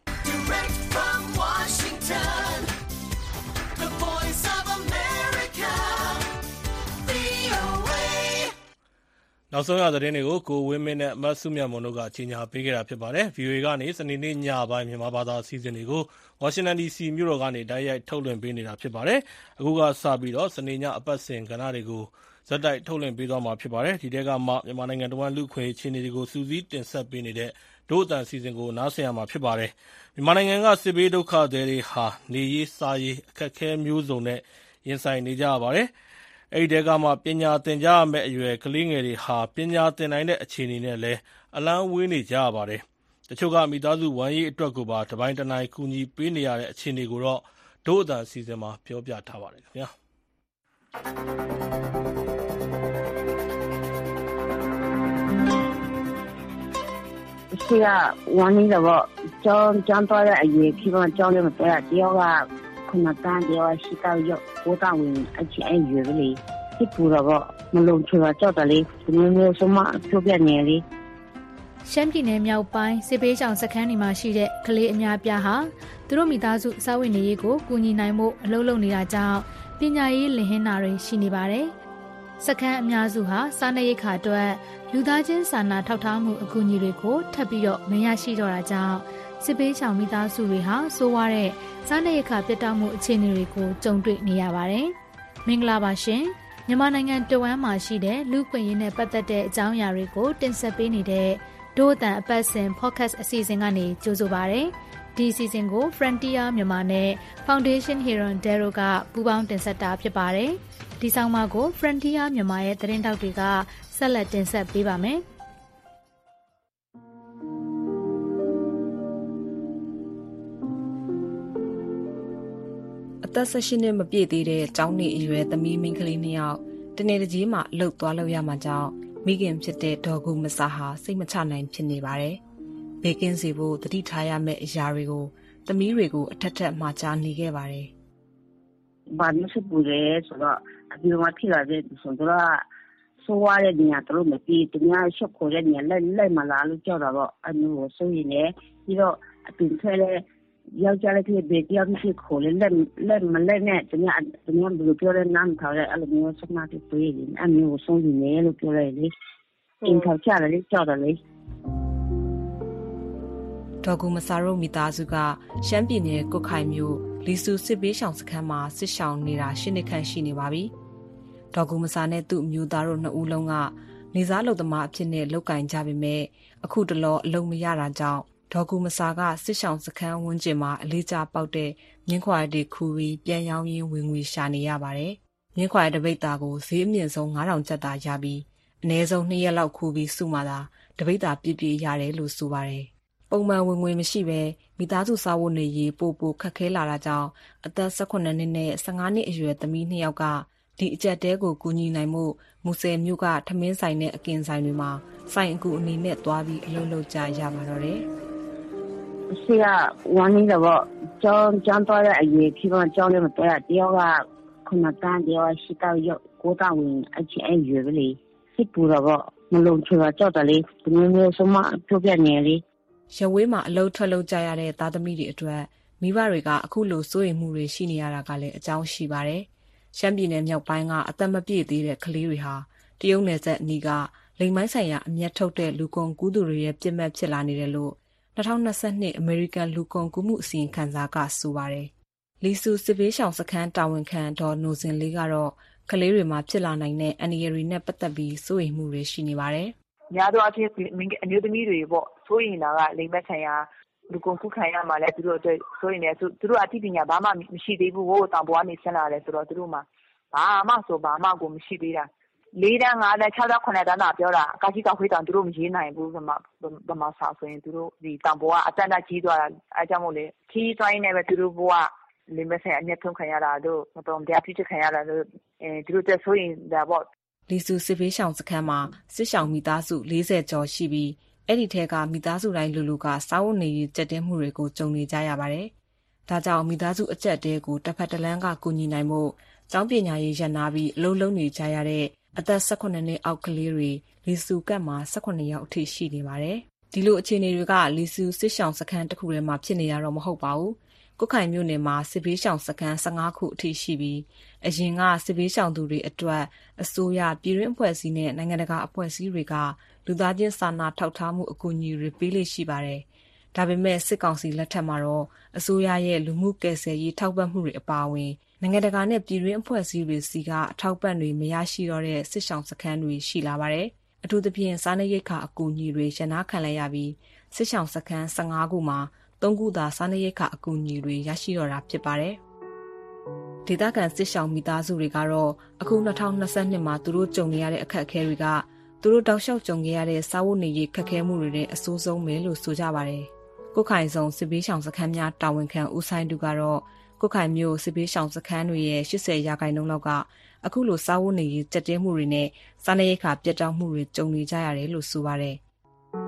နောက်ဆုံးရသတင်းတွေကိုကိုဝင်းမင်းနဲ့မဆုမြတ်မွန်တို့ကအချိန်ညာပေးခဲ့တာဖြစ်ပါတယ်။ VOA ကနေစနေနေ့ညပိုင်းမြန်မာဘာသာအစီအစဉ်တွေကိုဝါရှင်တန် DC မြို့တော်ကနေတိုက်ရိုက်ထုတ်လွှင့်ပေးနေတာဖြစ်ပါတယ်။အခုကစပြီးတော့စနေညအပတ်စဉ်ကဏ္ဍတွေကိုဇက်တိုက်ထုတ်လွှင့်ပေးသွားမှာဖြစ်ပါတယ်။ဒီထဲကမှမြန်မာနိုင်ငံတော်လူ့ခွင့်အခြေအနေတွေကိုစူးစီးတင်ဆက်ပေးနေတဲ့ဒို့အတန်အစီအစဉ်ကိုနားဆင်ရမှာဖြစ်ပါတယ်။မြန်မာနိုင်ငံကစစ်ဘေးဒုက္ခသည်တွေဟာနေရေးစားရေးအခက်အခဲမျိုးစုံနဲ့ရင်ဆိုင်နေကြရပါတယ်။အဲဒီတဲကမှပညာသင်ကြားရမယ့်အရွယ်ကလေးငယ်တွေဟာပညာသင်နိုင်တဲ့အခြေအနေနဲ့လည်းအလန်းဝေးနေကြရပါတယ်။တချို့ကမိသားစုဝမ်းရေးအတွက်ကိုပါတပိုင်းတနိုင်ကူညီပေးနေရတဲ့အခြေအနေကိုတော့ဒို့အတန်အစီအစဉ်မှာပြောပြထားပါတယ်ခင်ဗျာ
။是啊，往年的我讲到了也希望教了么多呀，只要可能单的是到要我单位而且爱约的嘞，这不了我们弄出来找的嘞，没有什么特别难的。
ရှမ်းပြည်နယ်မြောက်ပိုင်းစစ်ပေးဆောင်စခန်းတွေမှာရှိတဲ့ကလေးအများပြားဟာသူတို့မိသားစုစာဝတ်နေရေးကိုကူညီနိုင်မှုအလုပ်လုပ်နေတာကြောင့်ပညာရေးလင်ဟင်းတာတွေရှိနေပါတယ်။စခန်းအများစုဟာစားနပ်ရိက္ခာအတွက်လူသားချင်းစာနာထောက်ထားမှုအကူအညီတွေကိုထပ်ပြီးတော့မရရှိတော့တာကြောင့်စစ်ပေးဆောင်မိသားစုတွေဟာဆိုးဝါးတဲ့စားနပ်ရိက္ခာပြတ်တောက်မှုအခြေအနေတွေကိုကြုံတွေ့နေရပါတယ်။မင်္ဂလာပါရှင်။မြန်မာနိုင်ငံတဝမ်းမှာရှိတဲ့လူ့ခွင့်ရေးနဲ့ပတ်သက်တဲ့အကြောင်းအရာတွေကိုတင်ဆက်ပေးနေတဲ့ဒို့အတန်အပတ်စဉ် podcast အစီအစဉ်ကနေကြိုဆိုပါရစေ။ဒီအစီအစဉ်ကို Frontier မြန်မာနဲ့ Foundation Heron Dero ကပူးပေါင်းတင်ဆက်တာဖြစ်ပါတယ်။ဒီဆောင်မကို Frontier မြန်မာရဲ့သတင်းတောက်တွေကဆက်လက်တင်ဆက်ပေးပါမယ်။
အသက်18နှစ်မပြည့်သေးတဲ့ကျောင်းနေအရွယ်သမီးမိန်းကလေး2ယောက်တနေ့တကြီးမှလှုပ်သွားလို့ရမှာကြောင့်မိခင်ဖြစ်တဲ့ဒေါ်ကူမဆာဟာစိတ်မချနိုင်ဖြစ်နေပါတယ်။ဘေးကင်းစေဖို့တတိထားရမယ့်အရာတွေကိုသမီးတွေကိုအထက်ထက်မှာကြားနေခဲ့ပါတယ်
။ဘာလို့စပူရဲဆိုတော့အဒီမှာထိလာတဲ့ဆိုတော့ဆိုရတဲ့နေရာတို့မပြီးတ냐ရှော့ခေါ်တဲ့နေရာလိုက်မလာလို့ကြောက်တာပေါ့အမျိုးဆိုရင်လည်းပြီးတော့အပင်ထဲလဲယောက်ျားလေးဖြစ်ဘေးပြောင်းဖြစ်ခေါ်လဲလက်မလက်နဲ့တ냐ဘယ်လိုပြောလဲနားမထောင်ရဲအဲ့လိုမျိုးစမတ်တွေးရင်အမျိုးဆိုရင်လည်းလို့ပြောရဲလေအင်ထောက်ချတယ်ကြောက်တယ်လေ
ဒေါ်ကူမစာတို့မိသားစုကရှမ်းပြည်နယ်ကုတ်ခိုင်မြို့လီဆူစစ်ဘေးရှောင်စခန်းမှာစစ်ရှောင်နေတာ10 နှစ်ခန့်ရှိနေပါပြီ။ဒေါ်ကူမစာနဲ့သူ့မျိုးသားတို့2ဦးလုံးကနေစားလုပ်သမားအဖြစ်နဲ့လုပ်ကင်ကြပေမဲ့အခုတလောအလုံးမရတာကြောင့်ဒေါ်ကူမစာကစစ်ရှောင်စခန်းဝန်းကျင်မှာအလေးကျပေါက်တဲ့မြင်းခွာတွေခူပြီးပြန်ရောင်းရင်းဝင်ငွေရှာနေရပါတယ်။မြင်းခွာတပိတ်တာကိုဈေးအမြင့်ဆုံး9000ကျပ်သာရပြီးအနည်းဆုံး2ရက်လောက်ခူပြီးစုမှသာတပိတ်တာပြည့်ပြည့်ရတယ်လို့ဆိုပါတယ်။ပုံမှန်ဝင်ငွေမရှိဘဲမိသားစုစားဝတ်နေရေးပိုခက်ခဲလာတာကြောင့်အသက်18နှစ်နဲ့15နှစ်အရွယ်သမီး2ယောက်ကဒီအကျက်တဲကိုကူညီနိုင်မှုမူဆယ်မြို့ကထမင်းဆိုင်နဲ့အကင်ဆိုင်တွေမှာဆိုင်အကူအနေနဲ့သွားပြီးအလုပ်လုပ်ကြရပါတော့တယ်
။ဆရာဝန်ကြီးတော့ကျောင်းသွားတဲ့အရေးဖြစ်တော့ကျောင်းလည်းမတော်ရတယောက်က9တန်းတယောက်ရှိတော့9တန်းဝင်အချင်းရွယ်ပဲလေစစ်ပူတော့မလုံချေကြောက်တယ်လေဒီမျိုးစမပြုတ်ပြနေလေ
ရဝေးမှာအလုပ်ထွက်လုပ်ကြရတဲ့သားသမီးတွေအတွက်မိဘတွေကအခုလိုစိုးရိမ်မှုတွေရှိနေရတာကလည်းအကြောင်းရှိပါတယ်။ရှမ်းပြည်နယ်မြောက်ပိုင်းကအသက်မပြည့်သေးတဲ့ကလေးတွေဟာတရုတ်နယ်စပ်အနီးကလိမ်မိုင်းဆိုင်ရာအမျက်ထုတ်တဲ့လူကုန်ကူးသူတွေရဲ့ပြစ်မှတ်ဖြစ်လာနေတယ်လို့2022အမေရိကန်လူကုန်ကူးမှုအစီရင်ခံစာကဆိုပါတယ်။လီဆူစစ်ဘေးရှောင်စခန်းတာဝန်ခံဒေါ်နိုစင်လေးကတော့ကလေးတွေမှာဖြစ်လာနိုင်တဲ့အန္တရာယ်တွေနဲ့ပတ်သက်ပြီးစိုးရိမ်မှုတွေရှိနေပါတယ်
။များသောအားဖြင့်အမျိုးသမီးတွေပေါ့စိုးရိမ်တာကလိမ်မဆိုင်ရာလူကုန်ကူးခံရမှာလဲသူတို့အတွက်စိုးရိမ်နေသူတို့အသိပညာဘာမှမရှိသေးဘူးဟိုတောင်ပေါ်ကနေဆင်းလာတယ်ဆိုတော့သူတို့မှာဘာမှကိုမရှိသေးတာ4တန်း5တန်း6တန်း9တန်းသာပြောတာအကကြီးတောင်ခွေးတောင်သူတို့မရေးနိုင်ဘူးဗမာစာဆိုရင်သူတို့ဒီတောင်ပေါ်ကအတန်းတကြီးသွားတာအဲကြောင့်မို့လေခီးသွားရင်းနဲ့ပဲသူတို့ဘဝလိမ်မဆိုင်အမျက်ထုံးခံရတာတို့မတော်တရားပြုချက်ခံရတာတို့သူတို့တက်စိုးရိမ်တာပေါ့
လီဆူစစ်ဘေးရှောင်စခန်းမှာစစ်ရှောင်မိသားစု40ကျော်ရှိပြီးအဲ့ဒီထဲကမိသားစုတိုင်းလူကစားဝတ်နေရေးကြက်တဲမှုတွေကိုကြုံနေကြရပါတယ်။ဒါကြောင့်မိသားစုအကျက်တဲကိုတစ်ဖက်တစ်လမ်းကကူညီနိုင်မှုကျောင်းပညာရေးရပ်နာပြီးအလုပ်လုပ်နေကြရတဲ့အသက်18နှစ်အောက်ကလေးတွေလီဆူကပ်မှာ18ယောက်အထိရှိနေပါတယ်။ဒီလိုအခြေအနေတွေကလီဆူစစ်ရှောင်စခန်းတစ်ခုထဲမှာဖြစ်နေရတော့မဟုတ်ပါဘူး။ကုတ်ခိုင်မြို့နယ်မှာစစ်ဘေးရှောင်စခန်း15ခုအထိရှိပြီးအရင်ကစစ်ဘေးရှောင်သူတွေအတွက်အစိုးရပြည်တွင်းအဖွဲ့အစည်းနဲ့နိုင်ငံတကာအဖွဲ့အစည်းတွေကလူသားချင်းစာနာထောက်ထားမှုအကူအညီတွေပေးလို့ရှိပါတယ်။ဒါပေမဲ့စစ်ကောင်စီလက်ထက်မှာတော့အစိုးရရဲ့လူမှုကယ်ဆယ်ရေးထောက်ပံ့မှုတွေအပါအဝင်နိုင်ငံတကာနဲ့ပြည်တွင်းအဖွဲ့အစည်းတွေစီကအထောက်ပံ့တွေမရရှိတော့တဲ့စစ်ရှောင်စခန်းတွေရှိလာပါတယ်။အထူးသဖြင့်စားနပ်ရိက္ခာအကူအညီတွေရန်နာခံလိုက်ရပြီးစစ်ရှောင်စခန်း15ခုမှာ3ခုသာစားနပ်ရိက္ခာအကူအညီတွေရရှိတော့တာဖြစ်ပါတယ်။ဒေသခံစစ်ရှောင်မိသားစုတွေကတော့အခု2022မှာသူတို့ကြုံနေရတဲ့အခက်အခဲတွေကသူတို့တောက်လျှောက်ကြုံခဲ့ရတဲ့စားဝတ်နေရေးခက်ခဲမှုတွေနဲ့အဆိုးဆုံးပဲလို့ဆိုကြပါတယ်။ကုတ်ခိုင်ဆောင်စစ်ဘေးရှောင်စခန်းများတာဝန်ခံဦးဆိုင်သူကတော့ကုတ်ခိုင်မြို့စစ်ဘေးရှောင်စခန်းတွေရဲ့80%လောက်ကအခုလိုစားဝတ်နေရေးကြက်တဲမှုတွေနဲ့စားနပ်ရိက္ခာပြတ်တောက်မှုတွေကြုံနေကြရတယ်လို့ဆိုပါတယ်။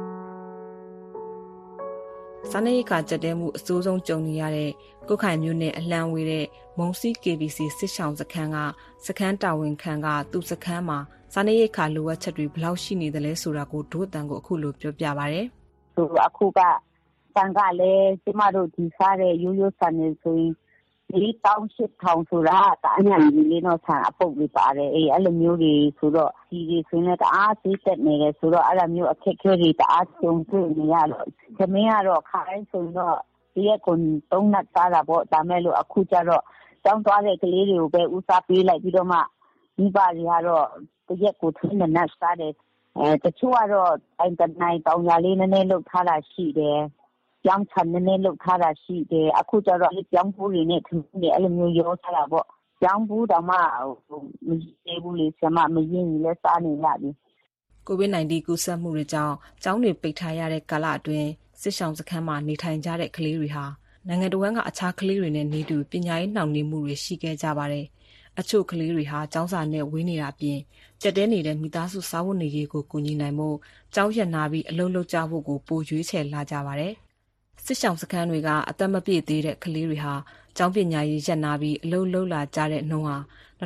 စားနပ်ရိက္ခာကြက်တဲမှုအဆိုးဆုံးကြုံနေရတဲ့ကုတ်ခိုင်မြို့နယ်အလှမ်းဝေးတဲ့မုံစီ KBC စစ်ရှောင်စခန်းကစခန်းတာဝန်ခံကသူ့စခန်းမှာစားနပ်ရိက္ခာလိုအပ်ချက်တွေဘယ်လောက်ရှိနေသလဲဆိုတာကိုဒို့အတန်ကိုအခုလိုပြောပြပါရစေ
။အခုကတန်ကလည်းကျမတို့ဒီစားတဲ့ရိုးရိုးဆန်နေဆိုရင်4,800ဆိုတာတာအညာကြီးလေးတော့ဆန်အပုတ်လေးပါတယ်အဲ့လိုမျိုးတွေဆိုတော့ဒီဆိုရင်တအားသိတက်နေတယ်ဆိုတော့အဲ့လိုမျိုးအခက်အခဲတွေတအားကြုံတွေ့နေရတော့သမင်းကတော့ခိုင်းဆိုတော့ဒီရက်ကို3နတ်စားတာပေါ့ဒါမဲ့လို့အခုကျတော့တောင်းသွားတဲ့ကလေးတွေကိုပဲဦးစားပေးလိုက်ပြီးတော့မှမိဘတွေကတော့တရက်ကို3နတ်စားတယ်တချို့ကတော့အဲ့တနိုင်တောင်းရလေးနည်းနည်းလုပ်ထားတာရှိတယ်ကျောင်းချန်နေလောက်ထားတာရှိတယ်အခုကျတော့ကျောင်းဘူးတွေနဲ့သူတွေအဲ့လိုမျိုးရောထားတာပေါ့ကျောင်းဘူးတောင်မှမရေးဘူးလေဆရာမမရင်းကြီးလဲစားနေရပြီ
ကိုဗစ် -19 ကူးစက်မှုတွေကြောင့်ကျောင်းတွေပိတ်ထားရတဲ့ကာလအတွင်းစစ်ရှောင်စခန်းမှာနေထိုင်ကြတဲ့ကလေးတွေဟာနိုင်ငံတော်ကအခြားကလေးတွေနဲ့နေတူပညာရေးနှောင့်နှေးမှုတွေရှိခဲ့ကြပါတယ်အချို့ကလေးတွေဟာကျောင်းစာနဲ့ဝေးနေတာပြင်ကြက်တဲနေတဲ့မိသားစုစားဝတ်နေရေးကိုကူညီနိုင်မှုကျောင်းရက်နာပြီးအလုပ်လုပ်ကြဖို့ကိုပိုရွေးချယ်လာကြပါတယ်။စစ်ဆောင်စခန်းတွေကအသက်မပြည့်သေးတဲ့ကလေးတွေဟာကျောင်းပညာရေးရက်နာပြီးအလုပ်လုပ်လာကြတဲ့နှုန်းဟာ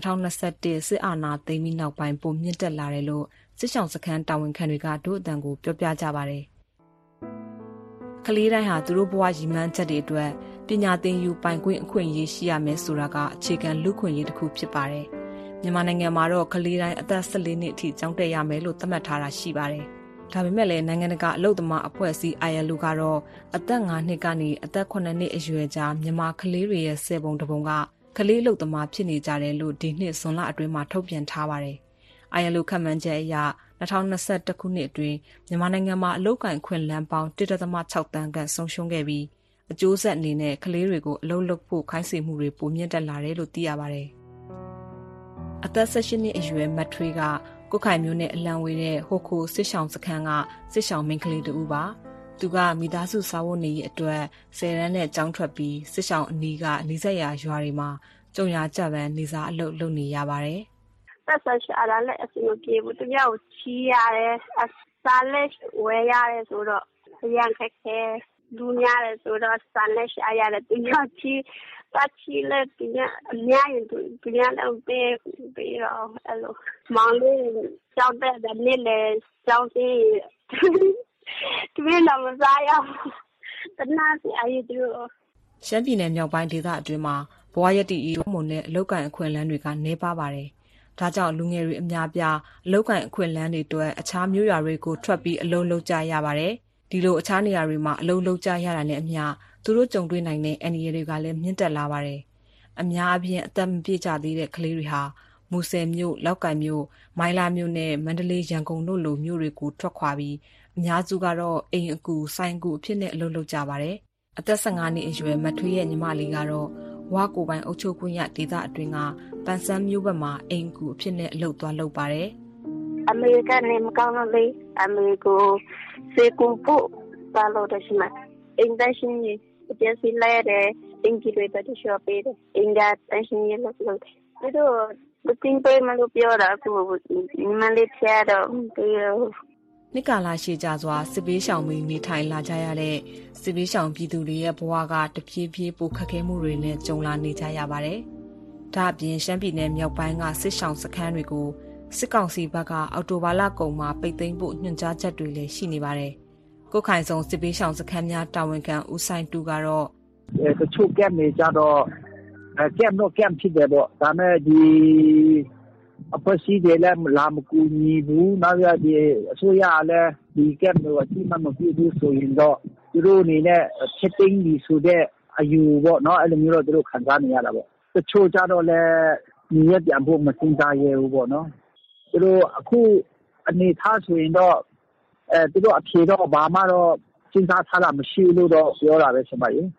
2021စစ်အာဏာသိမ်းပြီးနောက်ပိုင်းပိုမြင့်တက်လာတယ်လို့စစ်ဆောင်စခန်းတာဝန်ခံတွေကတို့အတန်ကိုပြောပြကြပါတယ်။ကလေးတိုင်းဟာသူတို့ဘဝရည်မှန်းချက်တွေအတွက်ပညာသင်ယူပိုင်ခွင့်အခွင့်အရေးရှိရမယ်ဆိုတာကအခြေခံလူ့ခွင့်ရေးတစ်ခုဖြစ်ပါတယ်။မြန်မာနိုင်ငံမှာတော့ကလေးတိုင်းအသက်14နှစ်အထိကျောင်းတက်ရမယ်လို့သတ်မှတ်ထားတာရှိပါတယ်။ဒါပေမဲ့လည်းနိုင်ငံတကာအလုပ်သမားအဖွဲ့အစည်း ILO ကတော့အသက်5နှစ်ကနေအသက်9နှစ်အရွယ်ကြားမြန်မာကလေးတွေရဲ့10ပုံတစ်ပုံကကလေးအလုပ်သမားဖြစ်နေကြတယ်လို့ဒီနှစ်ဇွန်လအတွင်းမှာထုတ်ပြန်ထားပါတယ်။ ILO ခန့်မှန်းချက်အရ2021ခုနှစ်အတွင်းမြန်မာနိုင်ငံမှာအလုပ်ကိုင်ခွင့်လမ်းပေါင်း 1.6 သန်းခန့်ဆုံးရှုံးခဲ့ပြီးအကျိုးဆက်အနေနဲ့ကလေးတွေကိုအလုပ်လုပ်ဖို့ခိုင်းစေမှုတွေပိုမြင့်တက်လာတယ်လို့သိရပါတယ်။အသက်18နှစ်အရွယ်မတ်ထွေးကကုတ်ခိုင်မျိုးနဲ့အလံဝေးတဲ့ဟိုခိုစစ်ဆောင်စခန်းကစစ်ဆောင်မိန်းကလေးတူပါ။သူကမိသားစုစားဝတ်နေရေးအတွက်10ရန်နဲ့ကျောင်းထွက်ပြီးစစ်ဆောင်အနီးကနေဆက်ရရွာတွေမှာကြုံရကြပန်းနေစားအလုပ်လုပ်နေရပါတယ်
။သက်ဆက်ရှာလာလည်းအစီအပြေဘူးတပြောက်ချီးရတယ်အစားလက်ဝယ်ရတယ်ဆိုတော့ရန်ခက်ခဲလူများတယ်ဆိုတော့စားလက်ရှာရတယ်တပြောက်ချီးပတ်ချီလက်တများအများကြီးတများတော့ပေးတော့အဲ့လိုမောင်လေးကြောက်တဲ့နေ့လေကြောက်စီသူလည်းမစားရတနာစီအရေးတူ
ရှမ်းပြည်နယ်မြောက်ပိုင်းဒေသအတွင်းမှာဘဝရည်တည်ရုံးမုံနဲ့အလောက်ကန်အခွင့်အလမ်းတွေကနှဲပါပါတယ်။ဒါကြောင့်လူငယ်တွေအများပြားအလောက်ကန်အခွင့်အလမ်းတွေအတွက်အခြားမျိုးရွာတွေကိုထွက်ပြီးအလုပ်လုပ်ကြရပါတယ်။ဒီလိုအခြားနေရာတွေမှာအလုပ်လုပ်ကြရတာနဲ့အမျှသူတို့ကြုံတွေ့နိုင်တဲ့အန္တရာယ်တွေကလည်းမြင့်တက်လာပါတယ်။အများအပြားအသက်မပြည့်ကြသေးတဲ့ကလေးတွေဟာမူဆယ်မြို့၊လောက်ကိုင်မြို့၊မိုင်းလာမြို့နဲ့မန္တလေးရန်ကုန်တို့လိုမြို့တွေကိုထွက်ခွာပြီးအများစုကတော့အိမ်အကူဆိုင်ကူအဖြစ်နဲ့အလုပ်လုပ်ကြပါတယ်။အသက်15နှစ်အရွယ်မထွေးရဲ့ညီမလေးကတော့ဝါကိုပိုင်အုပ်ချုပ်ခွင့်ရဒေသအတွင်းကပန်ဆန်းမြို့ဘက်မှာအိမ်ကူအဖြစ်နဲ့အလုပ်သွားလုပ်ပါတယ်
။အမေရိကန်နေမကောင်းလို့လေအမေကိုစေကူဖို့ပါလို့တရှိမှာအင်ဒရှင်ကြီးအကျစီလဲတဲ့အင်ကြီးတွေတရှိုးပေးတယ်အင်ဒတရှင်ကြီးလို့လုပ်တယ်။ဒါတော့ဒီတင်ပေးမလို့ပြောတာကိုမလေးချာတော့ပြီး
နှစ်ကာလရှည်ကြစွာစစ်ပေးရှောင်ပြီးနေထိုင်လာကြရတဲ့စစ်ပေးရှောင်ပြည်သူတွေရဲ့ဘဝကတဖြည်းဖြည်းပိုခက်ခဲမှုတွေနဲ့ကြုံလာနေကြရပါတယ်။ဒါအပြင်ရှမ်းပြည်နယ်မြောက်ပိုင်းကစစ်ရှောင်စခန်းတွေကိုစစ်ကောင်စီဘက်ကအော်တိုဘာလကုန်မှာပိတ်သိမ်းဖို့ညွှန်ကြားချက်တွေလည်းရှိနေပါတယ်။ကိုခိုင်ဆောင်စစ်ပေးရှောင်စခန်းများတာဝန်ခံဦးဆိုင်တူကတော့
တချို့ကမ်နေကြတော့ကမ်တော့ကမ်ဖြစ်တယ်ပေါ့ဒါမဲ့ဒီအဖွဲ့အစည်းတွေလည်းလာမကူညီဘူးနောက်ရဒီအစိုးရလည်းဒီကမ်တော့အတိမမပြည့်ဘူးဆိုရင်တော့သူတို့အနေနဲ့ချက်တင်းဒီဆိုတဲ့အယူပေါ့နော်အဲ့လိုမျိုးတော့သူတို့ခံစားနေရတာပေါ့တချို့ကြတော့လည်းညီရပြန်ဖို့မစင်စားရဘူးပေါ့နော်သူတို့အခုအနေထားဆိုရင်တော့သူတို့အဖြေတော့ဘာမှတော့စဉ်းစားထားတာမရှိလို့တော့ပြောတာပဲဆိုပါရင်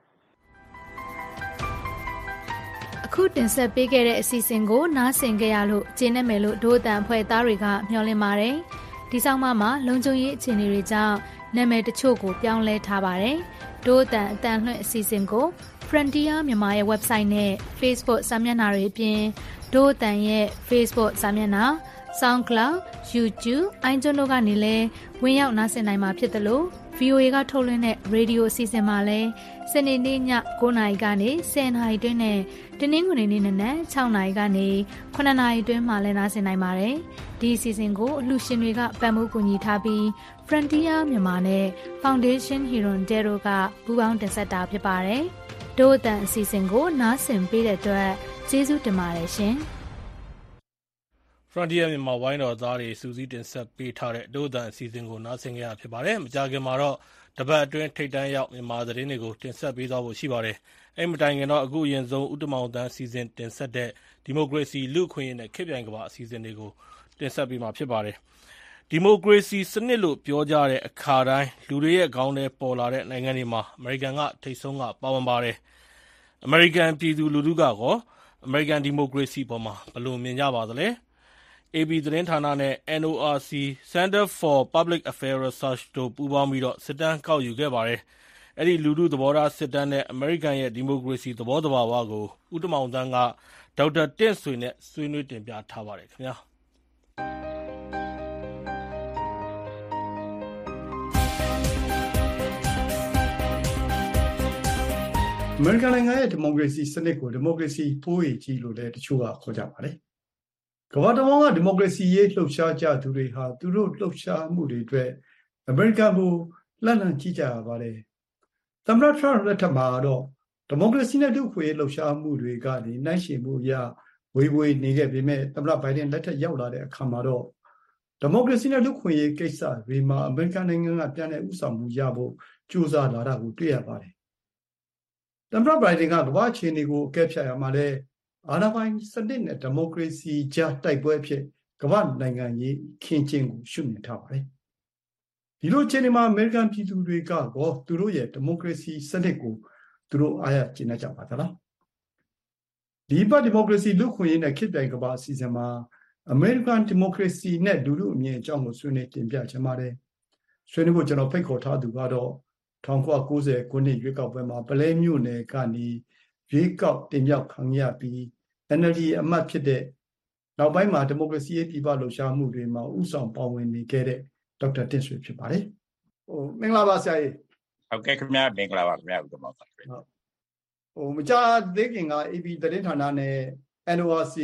အခုတင်ဆက်ပေးခဲ့တဲ့အစီအစဉ်ကိုနားဆင်ကြရလို့ကျေနပ်မယ်လို့ဒို့အတန်အဖွဲ့သားတွေကမျှော်လင့်ပါတယ်။ဒီဆောင်မှာလုံခြုံရေးအခြေအနေတွေကြောင့်နာမည်တချို့ကိုပြောင်းလဲထားပါတယ်။ဒို့အတန်လွှင့်အစီအစဉ်ကို Frontier မြန်မာရဲ့ website နဲ့ Facebook စာမျက်နှာတွေအပြင်ဒို့အတန်ရဲ့ Facebook စာမျက်နှာ SoundCloud, YouTube, iTunes တို့ကနေလည်းဝင်ရောက်နားဆင်နိုင်မှာဖြစ်တယ်လို့ VOA ကထုတ်လွှင့်တဲ့ရေဒီယိုအစီအစဉ်မှာလည်းစနေနေ့ည9:00နာရီကနေ10:00နာရီတွင်းနဲ့တနင်္ဂနွေနေ့နနက်6:00နာရီကနေ9:00နာရီတွင်းမှာလည်းနားဆင်နိုင်ပါတယ်။ဒီအစီအစဉ်ကိုအလှူရှင်တွေကပံ့ပိုးကူညီထားပြီး Frontier မြန်မာနဲ့ Foundation Hero Dero ကပူးပေါင်းတင်ဆက်တာဖြစ်ပါတယ်။ဒို့အတန်အစီအစဉ်ကိုနားဆင်ပေးတဲ့အတွက်ကျေးဇူးတင်ပါတယ်ရှင်။
Frontier မြန်မာဝိုင်းတော်သားတွေစူးစီးတင်ဆက်ပေးထားတဲ့ဒို့အတန်အစီအစဉ်ကိုနားဆင်ကြရဖြစ်ပါတယ်။မကြာခင်မှာတော့တပတ်အတွင်းထိပ်တန်းရောက်မြန်မာသတင်းတွေကိုတင်ဆက်ပေးသွားဖို့ရှိပါတယ်။အဲ့မတိုင်ခင်တော့အခုအရင်ဆုံးဦးတမောင်တန်းအစီအစဉ်တင်ဆက်တဲ့ဒီမိုကရေစီလူ့အခွင့်အရေးနဲ့ခေတ်ပြိုင်ကမ္ဘာအစီအစဉ်တွေကိုတင်ဆက်ပေးမှာဖြစ်ပါတယ်။ဒီမိုကရေစီစနစ်လို့ပြောကြတဲ့အခါတိုင်းလူတွေရဲ့ခေါင်းထဲပေါ်လာတဲ့နိုင်ငံတွေမှာအမေရိကန်ကထိပ်ဆုံးကပါဝင်ပါတယ်။အမေရိကန်ပြည်သူလူထုကရောအမေရိကန်ဒီမိုကရေစီပေါ်မှာဘယ်လိုမြင်ကြပါသလဲ။ AB သတင်းဌာနနဲ့ NORC Center for Public Affairs Research တို့ပူးပေါင်းပြီးတော့စစ်တမ်းကောက်ယူခဲ့ပါတယ်။အဲ့ဒီလူထုသဘောထားစစ်တမ်းနဲ့အမေရိကန်ရဲ့ဒီမိုကရေစီသဘောသဘာဝကိုဦးတင်မောင်သန်းကဒေါက်တာတင့်ဆွေနဲ့ဆွေးနွေးတင်ပြထားပါတယ်ခင်ဗျာ
အမေရိကန်နိုင်ငံရဲ့ဒီမိုကရေစီစနစ်ကိုဒီမိုကရေစီပိုးရည်ကြီးလို့လည်းတချို့ကခေါ်ကြပါတယ်ကမ္ဘာတစ်ဝန်းကဒီမိုကရေစီရေးလှုပ်ရှားကြသူတွေဟာသူတို့လှုပ်ရှားမှုတွေအတွက်အမေရိကန်ကိုလှမ်းကြည့်ကြရပါတယ်သမ္မတထရမ့်လက်ထက်မှာတော့ဒီမိုကရေစီနဲ့လူ့အခွင့်အရေးလှုပ်ရှားမှုတွေကနေနှိုင်းယှဉ်မှုအရဝေးနေခဲ့ပေမဲ့သမ္မတဘိုင်ဒန်လက်ထက်ရောက်လာတဲ့အခါမှာတော့ဒီမိုကရေစီနဲ့လူ့အခွင့်အရေးကိစ္စတွေမှာအမေရိကန်နိုင်ငံကပြန်လည်ဥဆောင်မှုရဖို့ကြိုးစားလာတာကိုတွေ့ရပါတယ်သမ္မတဘိုင်ဒန်ကကမ္ဘာအခြေအနေကိုအကဲဖြတ်ရမှာလဲအာဏာပိုင်စနစ်နဲ့ဒီမိုကရေစီကြားတိုက်ပွဲဖြစ်ကမ္ဘာနိုင်ငံရေးခင်းကျင်းကိုရှုမြင်ထားပါတယ်ဒီလိုအခြေအနေမှာအမေရိကန်ပြည်သူတွေကသူတို့ရဲ့ဒီမိုကရေစီစနစ်ကိုသူတို့အားရကျင့်ကြပါသလားဒီပတ်ဒီမိုကရေစီလူ့အခွင့်အရေးနဲ့ခေတ်ပြိုင်ကမ္ဘာအစီအစဉ်မှာအမေရိကန်ဒီမိုကရေစီနဲ့လူထုအမြင်အကြောင်းကိုဆွေးနွေးတင်ပြချင်ပါတယ်ဆွေးနွေးဖို့ကျွန်တော်ဖိတ်ခေါ်ထားသူကတော့1990ခုနှစ်ရွေးကောက်ပွဲမှာပလဲမြို့နယ်ကနေရွေးကောက်တင်မြှောက်ခံရပြီး NLD အမတ်ဖြစ်တဲ့နောက်ပိုင်းမှာဒီမိုကရေစီရေးပြည်ပလှုပ်ရှားမှုတွေမှာဥဆောင်ပါဝင်နေခဲ့တဲ့ဒေါက်တာတင့်ဆွေဖြစ်ပါတယ်မင်္ဂလာပါဆရာကြီး
ဟုတ်ကဲ့ခင်ဗျာမင်္ဂလာပါခင်ဗျာဦးတော်မောင်
မကြာသေးခင်က AP သတင်းဌာနနဲ့ NORC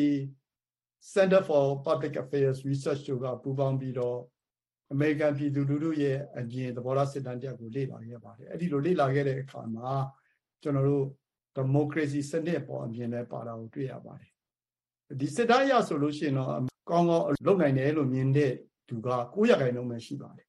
Center for Public Affairs Research တို့ကပူးပေါင်းပြီးတော့အမေရိကန်ပြည်သူလူထုရဲ့အမြင်သဘောထားစစ်တမ်းတစ်ခုလေ့လာခဲ့ပါတယ်အဲ့ဒီလိုလေ့လာခဲ့တဲ့အခါမှာကျွန်တော်တို့ဒီမိုကရေစီစနစ်ပေါ်အမြင်နဲ့ပါတာကိုတွေ့ရပါတယ်ဒီစစ်တမ်းအရဆိုလို့ရှိရင်တော့ကောင်းလုပ်နိုင်တယ်လို့မြင်တဲ့သူက9%ပဲရှိပါတယ်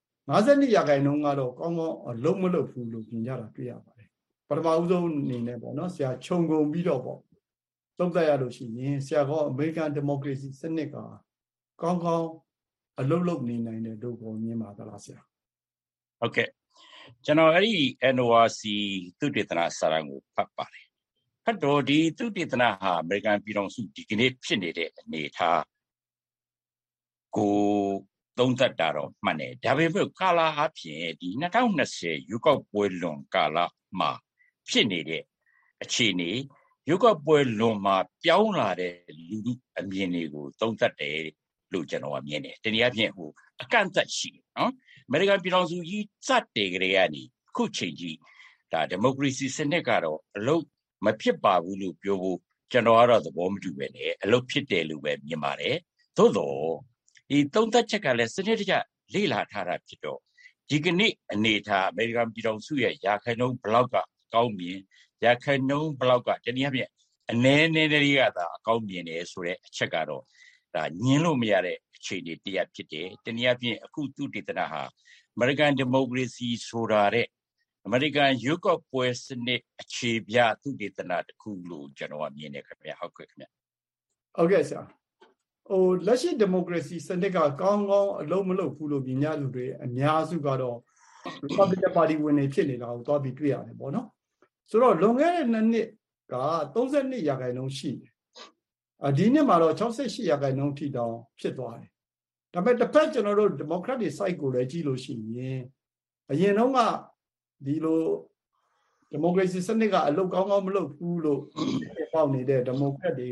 52%ကတော့ကောင်းလုံးမလုပ်ဘူးလို့မြင်ကြတာတွေ့ရပါတယ်ပထမဦးဆုံးအနေနဲ့ပေါ့နော်ဆရာခြုံငုံပြီးတော့ပေါ့သုံးသပ်ရလို့ရှိရင်ဆရာကအမေရိကန်ဒီမိုကရေစီစနစ်ကကောင်းအလုပ်နေနိုင်တယ်လို့ကိုမြင်ပါသလားဆရာ
ဟုတ်ကဲ့ကျွန်တော်အဲ့ဒီ NORC သုတေသနစာရန်ကိုဖတ်ပါတယ်ဖတ်တော့ဒီသုတေသနဟာအမေရိကန်ပြည်ထောင်စုဒီကနေ့ဖြစ်နေတဲ့အနေအထားကိုသုံးသပ်တာတော့မှန်တယ်ဒါပေမဲ့ကာလအဖြစ်ဒီ2020ရွေးကောက်ပွဲလွန်ကာလမှာဖြစ်နေတဲ့အခြေအနေရွေးကောက်ပွဲလွန်မှာပြောင်းလာတဲ့လူထုအမြင်တွေကိုသုံးသပ်တယ်လို့ကျွန်တော်ကမြင်တယ်တနည်းအားဖြင့်အကန့်အသတ်ရှိနော်အမေရိကန်ပြည်ထောင်စုကြီးစတဲ့ကလေးကနေခုချိန်ကြီးဒါဒီမိုကရေစီစနစ်ကတော့အလုပ်မဖြစ်ပါဘူးလို့ပြောဖို့ကျွန်တော်ကတော့သဘောမတူပဲနဲ့အလုပ်ဖြစ်တယ်လို့ပဲမြင်ပါတယ်သို့တော့ဒီသုံးသပ်ချက်ကလည်းစနစ်တကျလေ့လာထားတာဖြစ်တော့ဒီကနေ့အနေထားအမေရိကန်ပြည်ထောင်စုရဲ့ရာခိုင်နှုန်းဘလောက်ကကောင်းမြင်ရာခိုင်နှုန်းဘလောက်ကတနည်းအားဖြင့်အနည်းတွေကသာအကောင်းမြင်တယ်ဆိုတဲ့အချက်ကတော့ဒါညင်းလို့မရတဲ့အခြေအနေတရားဖြစ်တယ်တနည်းအားဖြင့်အခုသူတေသနာဟာအမေရိကန်ဒီမိုကရေစီဆိုတာတဲ့အမေရိကန်ရွေးကောက်ပွဲစနစ်အခြေပြသူတေသနာတစ်ခုလို့ကျွန်တော်ကမြင်တယ်ခင်ဗျဟုတ်ကဲ့ခင်ဗျ
ဟုတ်ကဲ့ဆရာလက်ရှိဒီမိုကရေစီစနစ်ကကောင်းအလုံးမလုပ်ဘူးလို့မြင်ကြသူတွေအများစုကတော့ Republican Party ဝင်နေဖြစ်နေတာကိုသွားပြီးတွေ့ရတယ်ပေါ့နော်ဆိုတော့လွန်ခဲ့တဲ့2နှစ်က32%ရှိတယ်ဒီနှစ်မှာတော့68%ထိတောင်ဖြစ်သွားတယ်ဒါပေမဲ့တစ်ဖက်ကျွန်တော်တို့ Democratic side ကိုလည်းကြည့်လို့ရှိရင်အရင်တုန်းကဒီလို Democracy စနစ်ကအလုပ်ကောင်းမလုပ်ဘူးလို့ပေါက်နေတဲ့ Democrat တွေ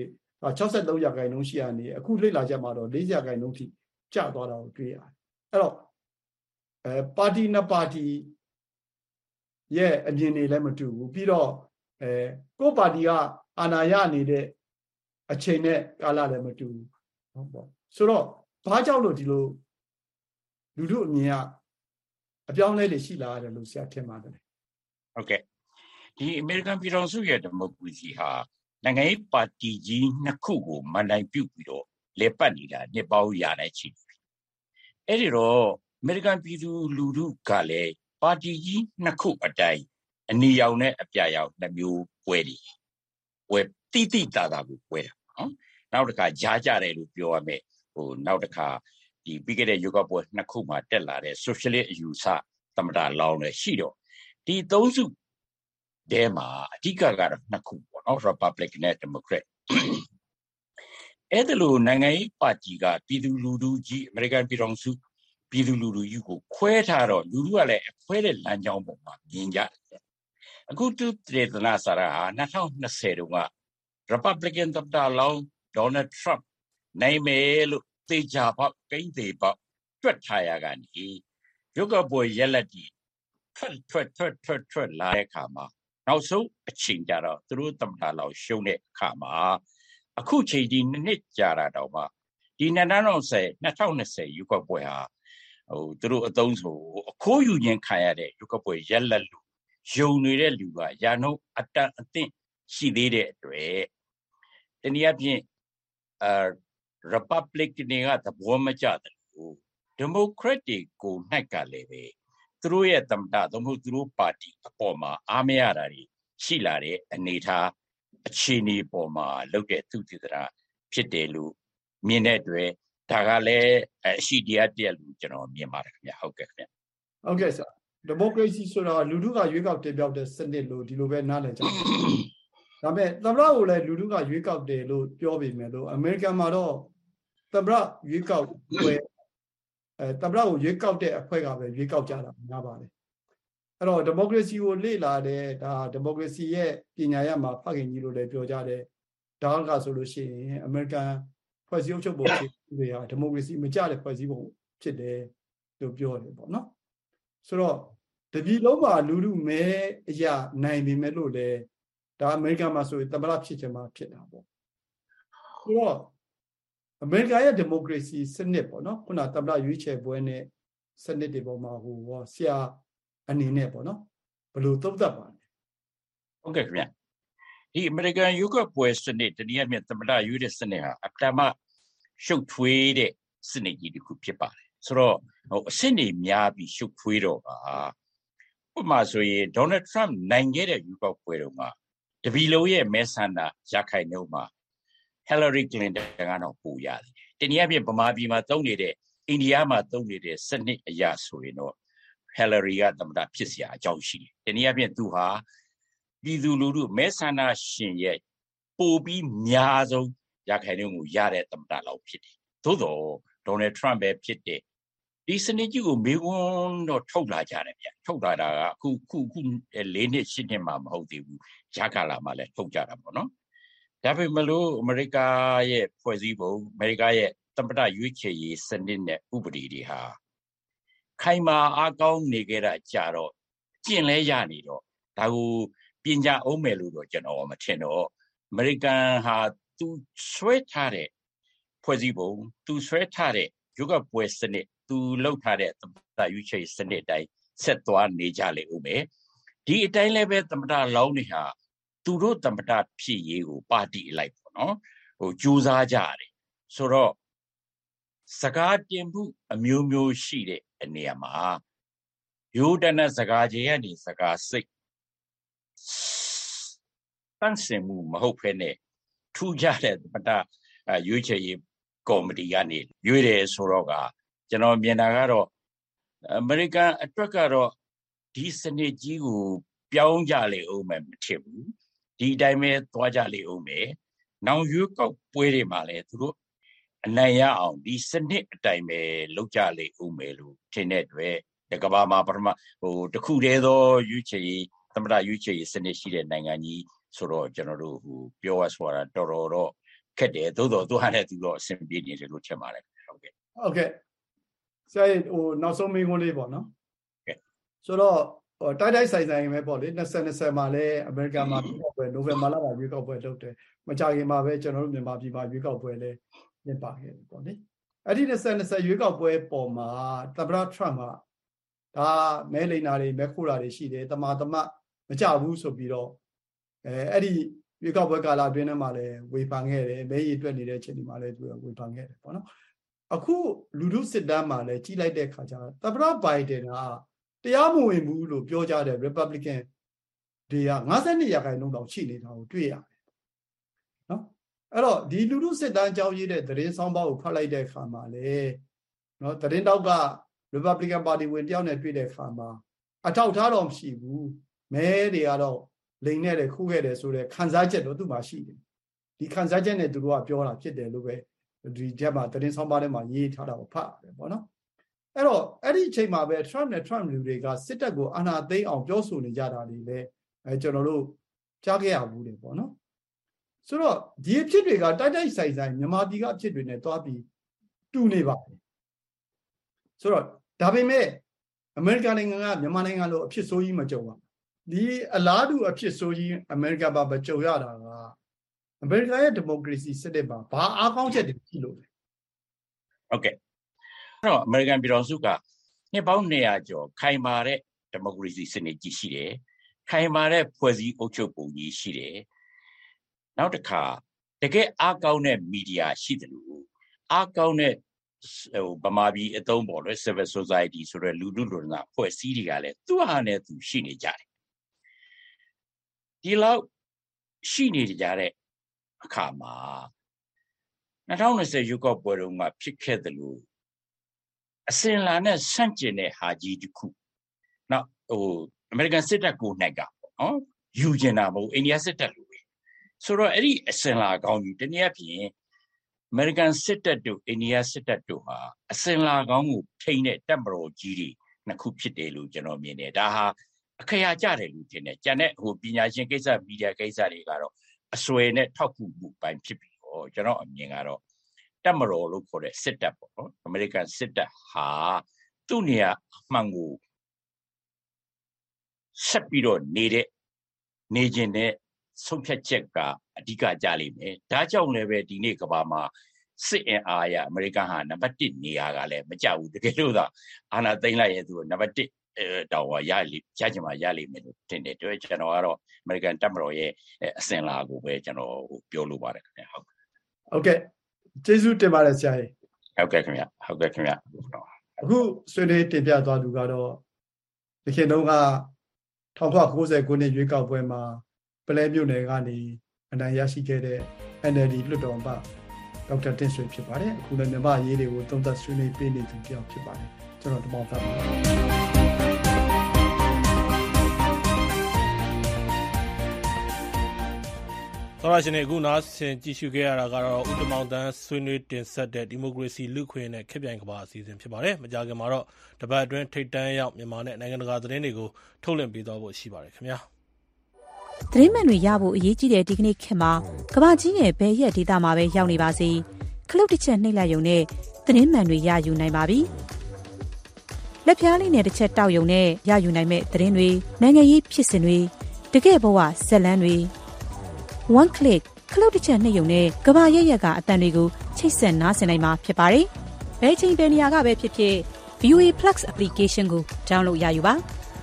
63%ရှိရနေအခုလေ့လာချက်မှာတော့40%ထိကျသွားတာကိုတွေ့ရတယ်အဲ့တော့ပါတီနှစ်ပါတီရဲ့အမြင်တွေလည်းမတူဘူးပြီးတော့ကိုယ့်ပါတီကအာဏာရနေတဲ့အချိန်နဲ့ကာလလည်းမတူဘူးဟုတ်ပေါ့ဆိုတော့ဘာကြောင့်လို့ဒီလိုလူထုအမြင်ကအပြောင်းလဲတွေရှိလာရတယ်လို့ဆရာထင်ပါတယ်
ဟုတ်ကဲ့ဒီအမေရိကန်ပြည်ထောင်စုရဲ့ဒီမိုကရေစီဟာနိုင်ငံရေးပါတီကြီးနှစ်ခုကိုမန်တိုင်ပြုတ်ပြီးတော့လဲပတ်နေတာနှစ်ပေါင်းရာနဲ့ချီအဲ့ဒီတော့အမေရိကန်ပြည်သူလူထုကလည်းပါတီကြီးနှစ်ခုအတိုင်းအနီရောင်နဲ့အပြာရောင်နှစ်မျိုးပွဲတယ်ပွဲတိတာကိုပွဲတာနော်နောက်တစ်ခါကြားကြတယ်လို့ပြောရမယ်နောက်တစ်ခါဒီပြီးခဲ့တဲ့ရွေးကောက်ပွဲနှစ်ခုမှာတက်လာတဲ့ socialist အယူဆသမ္မတလောင်းလည်းရှိတော့ဒီသုံးစုတဲမှာအဓိကကတော့နှစ်ခုပေါ့နော် Republican နဲ့ Democrat အဲ့ဒါလို့နိုင်ငံရေးပါတီကပြည်သူလူထုကြီးအမေရိကန်ပြည်ထောင်စုပြည်သူလူထုကြီးကိုခွဲထားတော့လူထုကလည်းအခွဲတဲ့လမ်းကြောင်းပေါ်မှာမြင်ကြတယ်အခုသူတေသနာစာရာ2020တုန်းက Republican သမ္မတလောင်း Donald Trump နိုင်မယ်လို့သေချာပေါက်ကိန်းသေးပေါက်တွက်ထားရကနေရုပ်ကပွဲရက်လက်ကြီးထွက်လာတဲ့အခါမှာနောက်ဆုံးအချိန်ကြတော့သူတို့သမ္မတလောင်းရှုံးတဲ့အခါမှာအခုချိန်ဒီနှစ်ကြာတာတော့မှဒီ2020ရုပ်ကပွဲဟာသူတို့အသုံးဆိုအခိုးယူခြင်းခံရတဲ့ရုပ်ကပွဲရက်လက်လို့ယုံနေတဲ့လူကရာနှုန်းအတန်အသင့်ရှိသေးတဲ့အတွက်တနည်းအားဖြင့်Republican တွေကသဘောမကျတယ်လို့ Democratic ကိုနှိုက်ကလည်းပဲသူတို့ရဲ့သမ္မတသို့မဟုတ်သူတို့ပါတီအပေါ်မှာအားမရတာတွေရှိလာတဲ့အနေအထားအခြေအနေပေါ်မှာလုပ်တဲ့သူတည်တာဖြစ်တယ်လို့မြင်တဲ့အတွက်ဒါကလည်းအရှိတရားတည်းလို့ကျွန်တော်မြင်ပါတယ်ခင်ဗျဟုတ်ကဲ့ခင်ဗျ
ဟုတ်ကဲ့ဆရာဒီမိုကရေစီဆိုတာလူထုကရွေးကောက်တင်ပြတဲ့စနစ်လို့ဒီလိုပဲနားလည်ကြတယ်ဒါပေမဲ့သမ္မတကိုလည်းလူထုကရွေးကောက်တယ်လို့ပြောပေမဲ့လို့အမေရိကန်မှာတော့သမ္မတရွေးကောက်ပွဲသမ္မတကိုရွေးကောက်တဲ့အဖွဲ့ကပဲရွေးကောက်ကြတာများပါတယ်အဲ့တော့ဒီမိုကရေစီကိုလေ့လာတဲ့ဒါဒီမိုကရေစီရဲ့ပညာရမှာဖခင်ကြီးလို့လည်းပြောကြတယ်ဒါကဆိုလို့ရှိရင်အမေရိကန်ဖွဲ့စည်းအုပ်ချုပ်ပုံတွေဟာဒီမိုကရေစီမကျတဲ့ဖွဲ့စည်းပုံဖြစ်တယ်လို့ပြောတယ်ပေါ့နော်ဆိုတော့တပြည်လုံးမှာလူထုမဲအရာနိုင်ပေမဲ့လို့လည်းဒါအမေရိကန်မှာဆိုရင်သမ္မတဖြစ်ချင်မှဖြစ်တာပေါ့ဆိုတော့အမေရိကန်ရဲ့ဒီမိုကရေစီစနစ်ပေါ့နော်ခုနသမ္မတရွေးချယ်ပွဲနဲ့စနစ်တွေပေါ်မှာဟိုဆရာအနေနဲ့ပေါ့နော်ဘယ်လိုသုံးသပ်ပါလဲ
ဟုတ်ကဲ့ခင်ဗျဒီအမေရိကန်ရွေးကောက်ပွဲစနစ်တနည်းအားဖြင့်သမ္မတရွေးတဲ့စနစ်ဟာအတ္တမရှုပ်ထွေးတဲ့စနစ်ကြီးတစ်ခုဖြစ်ပါတယ်ဆိုတော့အဆင့်တွေများပြီးရှုပ်ထွေးတော့ဥပမာဆိုရင် Donald Trump နိုင်ခဲ့တဲ့ရွေးကောက်ပွဲတုန်းကတပီလုံးရဲ့မဲဆန္ဒရခိုင်နှုန်းမှာ Hillary Clinton ကတော့ပိုရတယ်တနည်းအားဖြင့်ဗမာပြည်မှာသုံးနေတဲ့အိန္ဒိယမှာသုံးနေတဲ့စနစ်အရာဆိုရင်တော့ Hillary ကသမ္မတဖြစ်เสียအကြောင်းရှိတယ်တနည်းအားဖြင့်သူဟာပြည်သူလူထုမဲဆန္ဒရှင်ရဲ့ပိုပြီးများဆုံးရခိုင်နှုန်းကိုရတဲ့သမ္မတလောက်ဖြစ်တယ်သို့တော့ Donald Trump ပဲဖြစ်တဲ့ဒီစနစ်ကြီးကိုမေးခွန်းတော့ထုတ်လာကြတယ်ဗျထုတ်လာတာကအခု4နှစ်8နှစ်မှမဟုတ်သေးဘူးဂျာကာလာမှလည်းထုတ်ကြတာပေါ့နော်ဒါပေမဲ့လို့အမေရိကရဲ့ဖွဲ့စည်းပုံအမေရိကရဲ့သမ္မတရွေးချယ်ရေးစနစ်နဲ့ဥပဒေတွေဟာခိုင်မာအားကောင်းနေကြတာကြတော့ကျင့်လဲရနေတော့ဒါကိုပညာအောင်မယ်လို့တော့ကျွန်တော်မထင်တော့အမေရိကန်ဟာသူဆွဲထားတဲ့ဖွဲ့စည်းပုံသူဆွဲထားတဲ့ရုပ်ကပွဲစနစ်သူလောက်ထားတဲ့သမ္မတရွေးချယ်စနစ်တိုင်းဆက်သွားနေကြလေဦးမယ်ဒီအတိုင်းလည်းပဲသမ္မတလောင်းတွေဟာသူတို့သမ္မတဖြစ်ရေးကိုပါတီအလိုက်ပေါ့နော်ကြိုးစားကြရတယ်ဆိုတော့စကားတင်မှုအမျိုးမျိုးရှိတဲ့အနေအမှာရိုးတနစကားကြီးကနေစကားစိတ်တန်းစင်မှုမဟုတ်ဖ ೇನೆ ထူးခြားတဲ့သမ္မတရွေးချယ်ရေးကော်မတီကနေရွေးတယ်ဆိုတော့ကကျွန်တော်မြင်တာကတော့အမေရိကန်အတွက်ကတော့ဒီစနစ်ကြီးကိုပြောင်းကြလေအောင်မဖြစ်ဘူးဒီအတိုင်းပဲသွားကြလေအောင်မယ်နောင်ရွေးကောက်ပွဲတွေမှာလည်းသူတို့အနိုင်ရအောင်ဒီစနစ်အတိုင်းပဲလုပ်ကြလေအောင်မယ်လို့ထင်တဲ့အတွက်ဒီကမ္ဘာမှာပထမတခုတည်းသောရွေးချယ်ရေးသမ္မတရွေးချယ်ရေးစနစ်ရှိတဲ့နိုင်ငံကြီးဆိုတော့ကျွန်တော်တို့ပြောရဆိုတာတော်တော့ခက်တယ်သို့တော်သူဟာနဲ့သူတော့အဆင်ပြေနေတယ်လို့ထင်ပါတယ်ဟုတ်ကဲ့
ဆရာနောက်ဆုံးမေးခွန်းလေးပေါ့နော်ဆိုတော့တိုက်ဆိုင်ပဲပေါ့လေ2020မှာလည်းအမေရိကန်မှာရွေးကောက်ပွဲနိုဝင်ဘာလမှာရွေးကောက်ပွဲလုပ်တယ်မကြခင်မှာပဲကျွန်တော်တို့မြန်မာပြည်မှာရွေးကောက်ပွဲလည်းကျင်းပခဲ့တယ်ပေါ့လေအဲ့ဒီ2020ရွေးကောက်ပွဲပေါ်မှာသမ္မတ Trump ကဒါမဲလိန်နာတွေမဲခိုးတာတွေရှိတယ်တမမကြဘူးဆိုပြီးတော့အဲ့ဒီရွေးကောက်ပွဲကာလအတွင်းထဲမှာလည်းဝေဖန်ခဲ့တယ်မဲရည်တွက်နေတဲ့အချိန်ဒီမှာလည်းသူဝေဖန်ခဲ့တယ်ပေါ့နော်အခုလူထုစစ်တမ်းမှာလည်းကြီးလိုက်တဲ့ခါကျတော့သမ္မတဘိုင်ဒန်ကတရားမဝင်ဘူးလို့ပြောကြတဲ့ Republican တွေက52%တောင်ရှိနေတာကိုတွေ့ရတယ်နော်အဲ့တော့ဒီလူထုစစ်တမ်းကြောင်းရေးတဲ့သတင်းဆောင်ပေါက်ကိုဖတ်လိုက်တဲ့အခါမှာလေနော်သတင်းတောက်က Republican Party ဝင်တယောက်နဲ့တွေ့တဲ့အခါမှာအထောက်ထားတော့မရှိဘူးမဲတွေကတော့လိန်နဲ့တယ်ခုခဲ့တယ်ဆိုတဲ့ခံစားချက်တော့သူ့မှာရှိတယ်ဒီခံစားချက်နဲ့သူတို့ကပြောတာဖြစ်တယ်လို့ပဲဒီချက်မှာသတင်းဆောင်ပါထဲမှာရေးထားတာကိုဖတ်ရတယ်ပေါ့နော်အဲ့တော့အဲ့ဒီအချိန်မှာပဲ Trump နဲ့ Trump လူတွေကစစ်တပ်ကိုအာဏာသိမ်းအောင်ပြောဆိုနေကြတာတွေလည်းကျွန်တော်တို့ကြားခဲ့ရဘူးတယ်ပေါ့နော်ဆိုတော့ဒီအဖြစ်တွေကတိုက်တိုက်ဆိုင်ဆိုင်မြန်မာပြည်ကအဖြစ်တွေနဲ့တွားပြီးတူနေပါတယ်ဆိုတော့ဒါပေမဲ့အမေရိကန်နိုင်ငံကမြန်မာနိုင်ငံလိုအဖြစ်ဆိုးကြီးမကြုံပါဒီအလားတူအဖြစ်ဆိုးကြီးအမေရိကန်မှာမကြုံရတာကအမေရိကန်ရဲ့ဒီမိုကရေစီစနစ်မှာဘာအားကောင်းချက်တွေရှိလို့လဲ
ဟုတ်ကဲ့အဲ့တော့အမေရိကန်ပြည်တော်စုကနှစ်ပေါင်း200ကျော်ခိုင်မာတဲ့ဒီမိုကရေစီစနစ်ကြီးရှိတယ်ခိုင်မာတဲ့ဖွဲ့စည်းအုပ်ချုပ်ပုံကြီးရှိတယ်နောက်တစ်ခါတကယ်အားကောင်းတဲ့မီဒီယာရှိတယ်လို့အားကောင်းတဲ့ဗမာပြည်အသုံးပေါ်လို့ civil society ဆိုတဲ့လူထုလူနာဖွဲ့စည်းတွေကလည်းသူ့ဟာနဲ့သူရှိနေကြတယ်ဒီလောက်ရှိနေကြတဲ့အခါမှာ2020ရွေးကောက်ပွဲတုန်းကဖြစ်ခဲ့တယ်လို့အစင်လာနဲ့ဆန့်ကျင်တဲ့ဟာကြီးတစ်ခုနောက်အမေရိကန်စစ်တပ်ကိုနိုင်ကပေါ့နော်ယူကျင်တာမဟုတ်အိန္ဒိယစစ်တပ်လို့ပဲဆိုတော့အဲ့ဒီအစင်လာကောင်းကြီးတနည်းအားဖြင့်အမေရိကန်စစ်တပ်တို့အိန္ဒိယစစ်တပ်တို့ဟာအစင်လာကောင်းကိုထိန်းတဲ့တပ်မတော်ကြီးတွေနှစ်ခုဖြစ်တယ်လို့ကျွန်တော်မြင်တယ်ဒါဟာအခရာကြတယ်လို့ထင်တယ်ကျန်တဲ့ပညာရှင်ကိစ္စမီဒီယာကိစ္စတွေကတော့အစွဲနဲ့ထောက်ကူမှုပိုင်းဖြစ်ပြီးတော့ကျွန်တော်အမြင်ကတော့တပ်မတော်လို့ခေါ်တဲ့စစ်တပ်ပေါ့နော်အမေရိကန်စစ်တပ်ဟာသူ့နေရာအမှန်ကိုဆက်ပြီးတော့နေခြင်းနဲ့ဆုံးဖြတ်ချက်ကအဓိကကြလိမ့်မယ်ဒါကြောင့်လည်းပဲဒီနေ့ကမ္ဘာမှာစစ်အင်အားရအမေရိကန်ဟာနံပါတ်1နေရာကလည်းမကြဘူးတကယ်လို့သာအာဏာသိမ်းလိုက်ရဲ့သူနံပါတ်1တောင်ရချင်မှရလိမ့်မယ်လို့ထင်တယ်တွေ့ကျွန်တော်ကတော့အမေရိကန်တပ်မတော်ရဲ့အစဉ်လာကိုပဲကျွန်တော်ပြောလိုပါတယ်ခင်ဗျ
ဟုတ်ကဲ့ကျေးဇူးတင်ပါတယ်ဆရာကြီး
ဟုတ်ကဲ့ခင်ဗျ
အခုဆွေးနွေးတင်ပြသွားသူကတော့ဒီခေတ်တုန်းက1990ခုနှစ်ရွေးကောက်ပွဲမှာပလဲမြို့နယ်ကနေအနိုင်ရရှိခဲ့တဲ့ NLD လွှတ်တော်အမတ်ဒေါက်တာတင့်ဆွေဖြစ်ပါတယ်အခုလည်းမြန်မာရေးတွေကိုသုံးသပ်ဆွေးနွေးပေးနေသူတယောက်ဖြစ်ပါတယ်ကျွန်တော်တမောင်သားပါ
သောရရှင်တွေအခုနားဆင်ကြည့်ရှုခဲ့ရတာကတော့ဦးတမောင်တန်းဆွေးနွေးတင်ဆက်တဲ့ဒီမိုကရေစီလူခွင့်နဲ့ခေတ်ပြိုင်ကမ္ဘာအစီအစဉ်ဖြစ်ပါတယ်။မကြာခင်မှာတော့တပတ်အတွင်းထိပ်တန်းရောက်မြန်မာနဲ့နိုင်ငံတကာသတင်းတွေကိုထုတ်လွှင့်ပေးသွားဖို့ရှိပါတယ်ခင်ဗျာ
။သတင်းမှန်တွေရဖို့အရေးကြီးတဲ့ဒီကနေ့ခေတ်မှာကမ္ဘာကြီးရဲ့ဘယ်ရက်ဒေသမှာပဲရောက်နေပါစေခလုတ်တစ်ချက်နှိပ်လိုက်ရုံနဲ့သတင်းမှန်တွေရယူနိုင်ပါပြီ။လက်ဖျားလေးနဲ့တစ်ချက်တောက်ရုံနဲ့ရယူနိုင်မဲ့သတင်းတွေနိုင်ငံရေးဖြစ်စဉ်တွေတကယ့်ဘဝဇက်လန်းတွေone click ခလုတ်တစ်ချက်နှိပ်ရုံနဲ့ကမ္ဘာရက်ရက်ကအတန်တွေကိုချိတ်ဆက်နားဆင်နိုင်မှာဖြစ်ပါတယ်။ဘယ်ချိန်ဘယ်နေရာကပဲဖြစ်ဖြစ် VOA Plus application ကို download ရယူပါ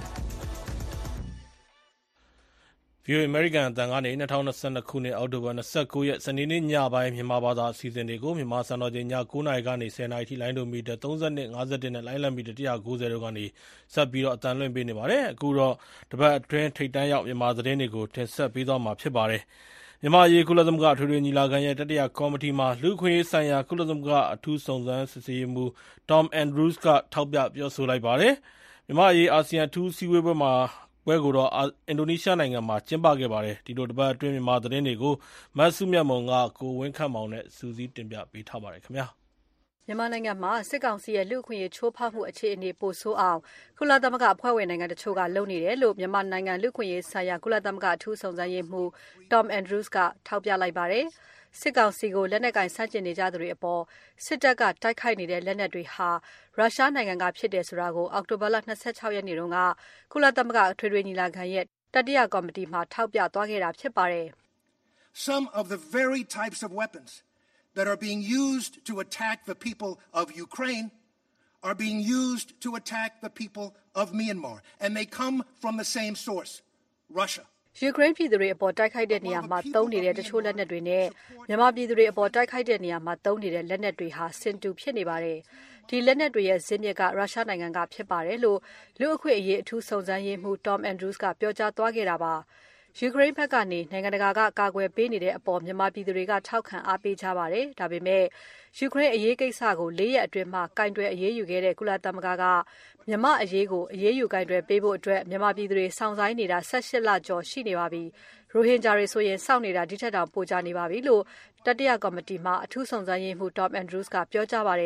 ။ VOA American အတန်ကနေ2022ခုနှစ်အောက်တိုဘာ29ရက်စနေနေ့ညပိုင်းမြန်မာဘာသာအစီအစဉ်တွေကိုမြန်မာစံတော်ချိန်ည9:00နာရီကနေ10:00နာရီထိလိုင်းဒိုမီတာ32 51နဲ့လိုင်းလံမီတာ190တို့ကနေဆက်ပြီးတော့အတန်လွှင့်ပေးနေပါတယ်။အခုတော့တပတ်အတွင်းထိပ်တန်းရောက်မြန်မာသတင်းတွေကိုတင်ဆက်ပေးသွားမှာဖြစ်ပါတယ်။မြန်မာရေးကုလသမဂ္ဂထွေထွေညီလာခံရဲ့တတိယကော်မတီမှာလူ့ခွင့်ရေးဆိုင်ရာကုလသမဂ္ဂအထူးစုံစမ်းစစ်ဆေးရေးမှူး Tom Andrews ကထောက်ပြပြောဆိုလိုက်ပါတယ်။မြန်မာရေးအာဆီယံအထူးစည်းဝေးပွဲကိုတော့အင်ဒိုနီးရှားနိုင်ငံမှာကျင်းပခဲ့ပါတယ်။ဒီလိုတပတ်အတွင်းမြန်မာသတင်းတွေကိုမဆုမြတ်မုံကကိုဝင်းခန့်မောင်နဲ့စူးစီးတင်ပြပေးထားပါတယ်ခင်ဗျာ။
မြန်မာနိုင်ငံမှာစစ်ကောင်စီရဲ့လူ့အခွင့်အရေးချိုးဖောက်မှုအခြေအနေပိုဆိုးအောင်ကုလသမဂ္ဂအဖွဲ့ဝင်နိုင်ငံတချို့ကလုပ်နေတယ်လို့မြန်မာနိုင်ငံလူ့အခွင့်အရေးဆိုင်ရာကုလသမဂ္ဂအထူးစုံစမ်းရေးမှူး Tom Andrews ကထောက်ပြလိုက်ပါတယ်။စစ်ကောင်စီကိုလက်နက်ကင်ဆန့်ကျင်နေကြသူတွေအပေါ်စစ်တပ်ကတိုက်ခိုက်နေတဲ့လက်နက်တွေဟာရုရှားနိုင်ငံကဖြစ်တယ်ဆိုတာကိုအောက်တိုဘာလ26ရက်နေ့တုန်းကကုလသမဂ္ဂအထွေထွေညီလာခံရဲ့တတိယကော်မတီမှာထောက်ပြသွားခဲ့တာဖြစ်ပါတယ်။
Some of the very types of weapons that are being used to attack the people of Ukraine are being used to attack the people of Myanmar. And they come from the same source, Russia.
ယူကရိန်းပြည်သူတွေအပေါ်တိုက်ခိုက်တဲ့နေရာမှာသုံးနေတဲ့တချို့လက်နက်တွေနဲ့မြန်မာပြည်သူတွေအပေါ်တိုက်ခိုက်တဲ့နေရာမှာသုံးနေတဲ့လက်နက်တွေဟာဆင်တူဖြစ်နေပါတယ်။ဒီလက်နက်တွေရဲ့ဇစ်မြစ်ကရုရှားနိုင်ငံကဖြစ်ပါတယ်လို့လူ့အခွင့်အရေးအထူးစုံစမ်းရေးမှူး Tom Andrews ကပြောကြားသွားခဲ့တာပါ။ယူကရိန်းဘက်ကနေနိုင်ငံတကာကကာကွယ်ပေးနေတဲ့အပေါ်မြန်မာပြည်သူတွေကထောက်ခံအားပေးကြပါတယ်။ဒါပေမဲ့ယူကရိန်းအရေးကိစ္စကို4ရက်အတွင်းမှာကင်တွယ်အရေးယူခဲ့တဲ့ကုလသမဂ္ဂကမြန်မာအရေးကိုအရေးယူကင်တွယ်ပေးဖို့အတွက်မြန်မာပြည်သူတွေစောင့်ဆိုင်းနေတာ18လကျော်ရှိနေပါပြီ။ရိုဟင်ဂျာတွေဆိုရင်စောင့်နေတာဒီထက်တောင်ပိုကြနေပါပြီလို့တတိယကော်မတီမှာအထူးစုံစမ်းရေးမှူး Tom Andrews ကပြောကြားပါတယ်။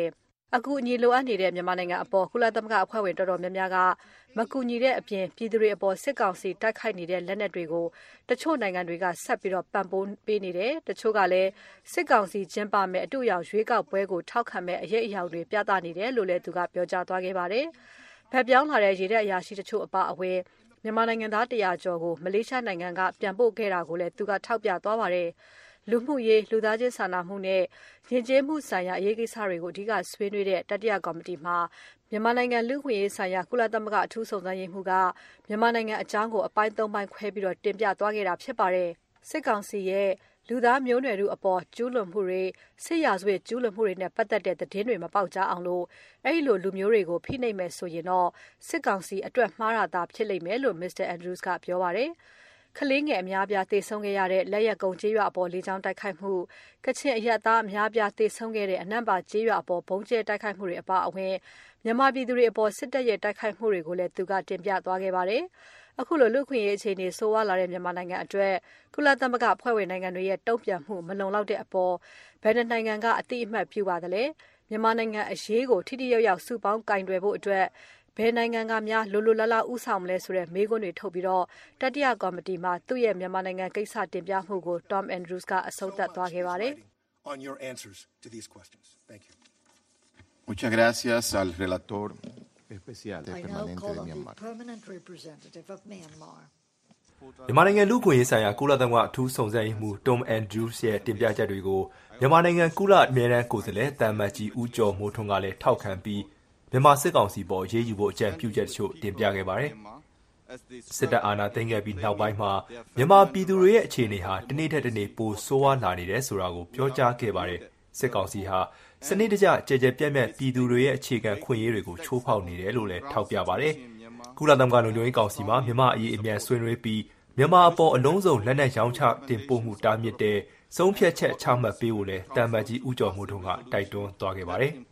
အခုအညီလိုအပ်နေတဲ့မြန်မာနိုင်ငံအပေါ်ကုလသမဂ္ဂအဖွဲ့ဝင်တော်တော်များများကမကူညီတဲ့အပြင်ပြည်သူတွေအပေါ်စစ်ကောင်စီတိုက်ခိုက်နေတဲ့လက်နက်တွေကိုတချို့နိုင်ငံတွေကဆက်ပြီးပံ့ပိုးပေးနေတယ်တချို့ကလည်းစစ်ကောင်စီကျင်းပမဲ့အတူရောက်ရွေးကောက်ပွဲကိုထောက်ခံမဲ့အရေးအယောင်တွေပြသနေတယ်လို့လည်းသူကပြောကြားသွားခဲ့ပါတယ်။ဗတ်ပြောင်းလာတဲ့ရေတပ်အရာရှိတချို့အပါအဝင်မြန်မာနိုင်ငံသား100ကျော်ကိုမလေးရှားနိုင်ငံကပြန်ပို့ခဲ့တာကိုလည်းသူကထောက်ပြသွားပါတယ်။လူမှုရေးလူသားချင်းစာနာမှုနဲ့ယဉ်ကျေးမှုဆိုင်ရာအရေးကိစ္စတွေကိုအဓိကဆွေးနွေးတဲ့တတိယကော်မတီမှာမြန်မာနိုင်ငံလူ့ခွင့်ရေးဆိုင်ရာကုလသမဂ္ဂအထူးစုံစမ်းရေးမှူးကမြန်မာနိုင်ငံအကြောင်းကိုအပိုင်း၃ပိုင်းခွဲပြီးတင်ပြသွားခဲ့တာဖြစ်ပါတယ်။စစ်ကောင်စီရဲ့လူသားမျိုးနွယ်တို့အပေါ်ကျူးလွန်မှုတွေစစ်ရာဇဝတ်ကျူးလွန်မှုတွေနဲ့ပတ်သက်တဲ့သတင်းတွေမပေါက်ကြားအောင်လို့အဲ့လိုလူမျိုးတွေကိုဖိနှိပ်မယ်ဆိုရင်တော့စစ်ကောင်စီအတွက်မှားတာသာဖြစ်လိမ့်မယ်လို့ Mr. Andrews ကပြောပါတယ်။ကလေးငယ်အများအပြားသေဆုံးခဲ့ရတဲ့လက်ရက်ကုန်းကျေးရွာအပေါ်လေကြောင်းတိုက်ခိုက်မှုကချင်အရပ်သားအများအပြားသေဆုံးခဲ့တဲ့အနံ့ပါကျေးရွာအပေါ်ဘုံကျဲတိုက်ခိုက်မှုတွေအပါအဝင်မြန်မာပြည်သူတွေအပေါ်စစ်တပ်ရဲ့တိုက်ခိုက်မှုတွေကိုလည်းသူကတင်ပြသွားခဲ့ပါတယ်။အခုလိုလူခွင့်ရေးအခြေအနေဆိုးဝါးလာတဲ့မြန်မာနိုင်ငံအတွက်ကုလသမဂ္ဂဖွဲ့ဝင်နိုင်ငံတွေရဲ့တုံ့ပြန်မှုမလုံလောက်တဲ့အပေါ်ဘယ်နိုင်ငံကအတိအမှတ်ပြုပါသလဲမြန်မာနိုင်ငံအရေးကိုထိထိရောက်ရောက်စုပေါင်းကင်တွယ်ဖို့အတွက်ဘယ်နိုင်ငံကများလိုလိုလားလားဥဆောင်မလဲဆိုတဲ့မေးခွန်းတွေထုတ်ပြီးတော့တတိယကော်မတီမှာသူ့ရဲ့မြန်မာနိုင်ငံကိစ္စတင်ပြမှုကို Tom Andrews ကအဆုံးသတ်သွားခဲ့ပါတယ်။
On your answers to these questions. Thank you.
Muchas gracias al relator especial permanente de Myanmar.
မြန်မာနိုင်ငံလူ့ခွင့်ရေးဆိုင်ရာကုလသမဂ္ဂအထူးစုံစမ်းရေးမှူး Tom Andrews ရဲ့တင်ပြချက်တွေကိုမြန်မာနိုင်ငံကုလအမြဲတမ်းကိုယ်စားလှယ်တမ်မတ်ကြီးဦးကျော်မိုးထွန်းကလည်းထောက်ခံပြီးမြန်မာစစ်ကောင်စီပေါ်ရေးယူဖို့အကြံပြုချက်တချို့တင်ပြခဲ့ပါတယ်။စစ်တပ်အာဏာသိမ်းခဲ့ပြီးနောက်ပိုင်းမှာမြန်မာပြည်သူတွေရဲ့အခြေအနေဟာတနေ့ထက်တနေ့ပိုဆိုးဝါးလာနေတယ်ဆိုတာကိုပြောကြားခဲ့ပါတယ်။စစ်ကောင်စီဟာစနစ်တကျကြဲကြဲပြန့်ပြန့်ပြည်သူတွေရဲ့အခြေခံခွင့်ရေးတွေကိုချိုးဖောက်နေတယ်လို့လည်းထောက်ပြပါတယ်။ကုလသမဂ္ဂလုံခြုံရေးကောင်စီမှာမြန်မာအရေးအမြန်ဆွေးနွေးပြီးမြန်မာအပေါ်အလုံးစုံလက်နက်ရောင်းချတင်ပို့မှုတားမြစ်တဲ့ဆုံးဖြတ်ချက်ချမှတ်ပေးဖို့လည်းတမ်မတ်ကြီးဦးကျော်မိုးထွန်းကတိုက်တွန်းသွားခဲ့ပါတယ်။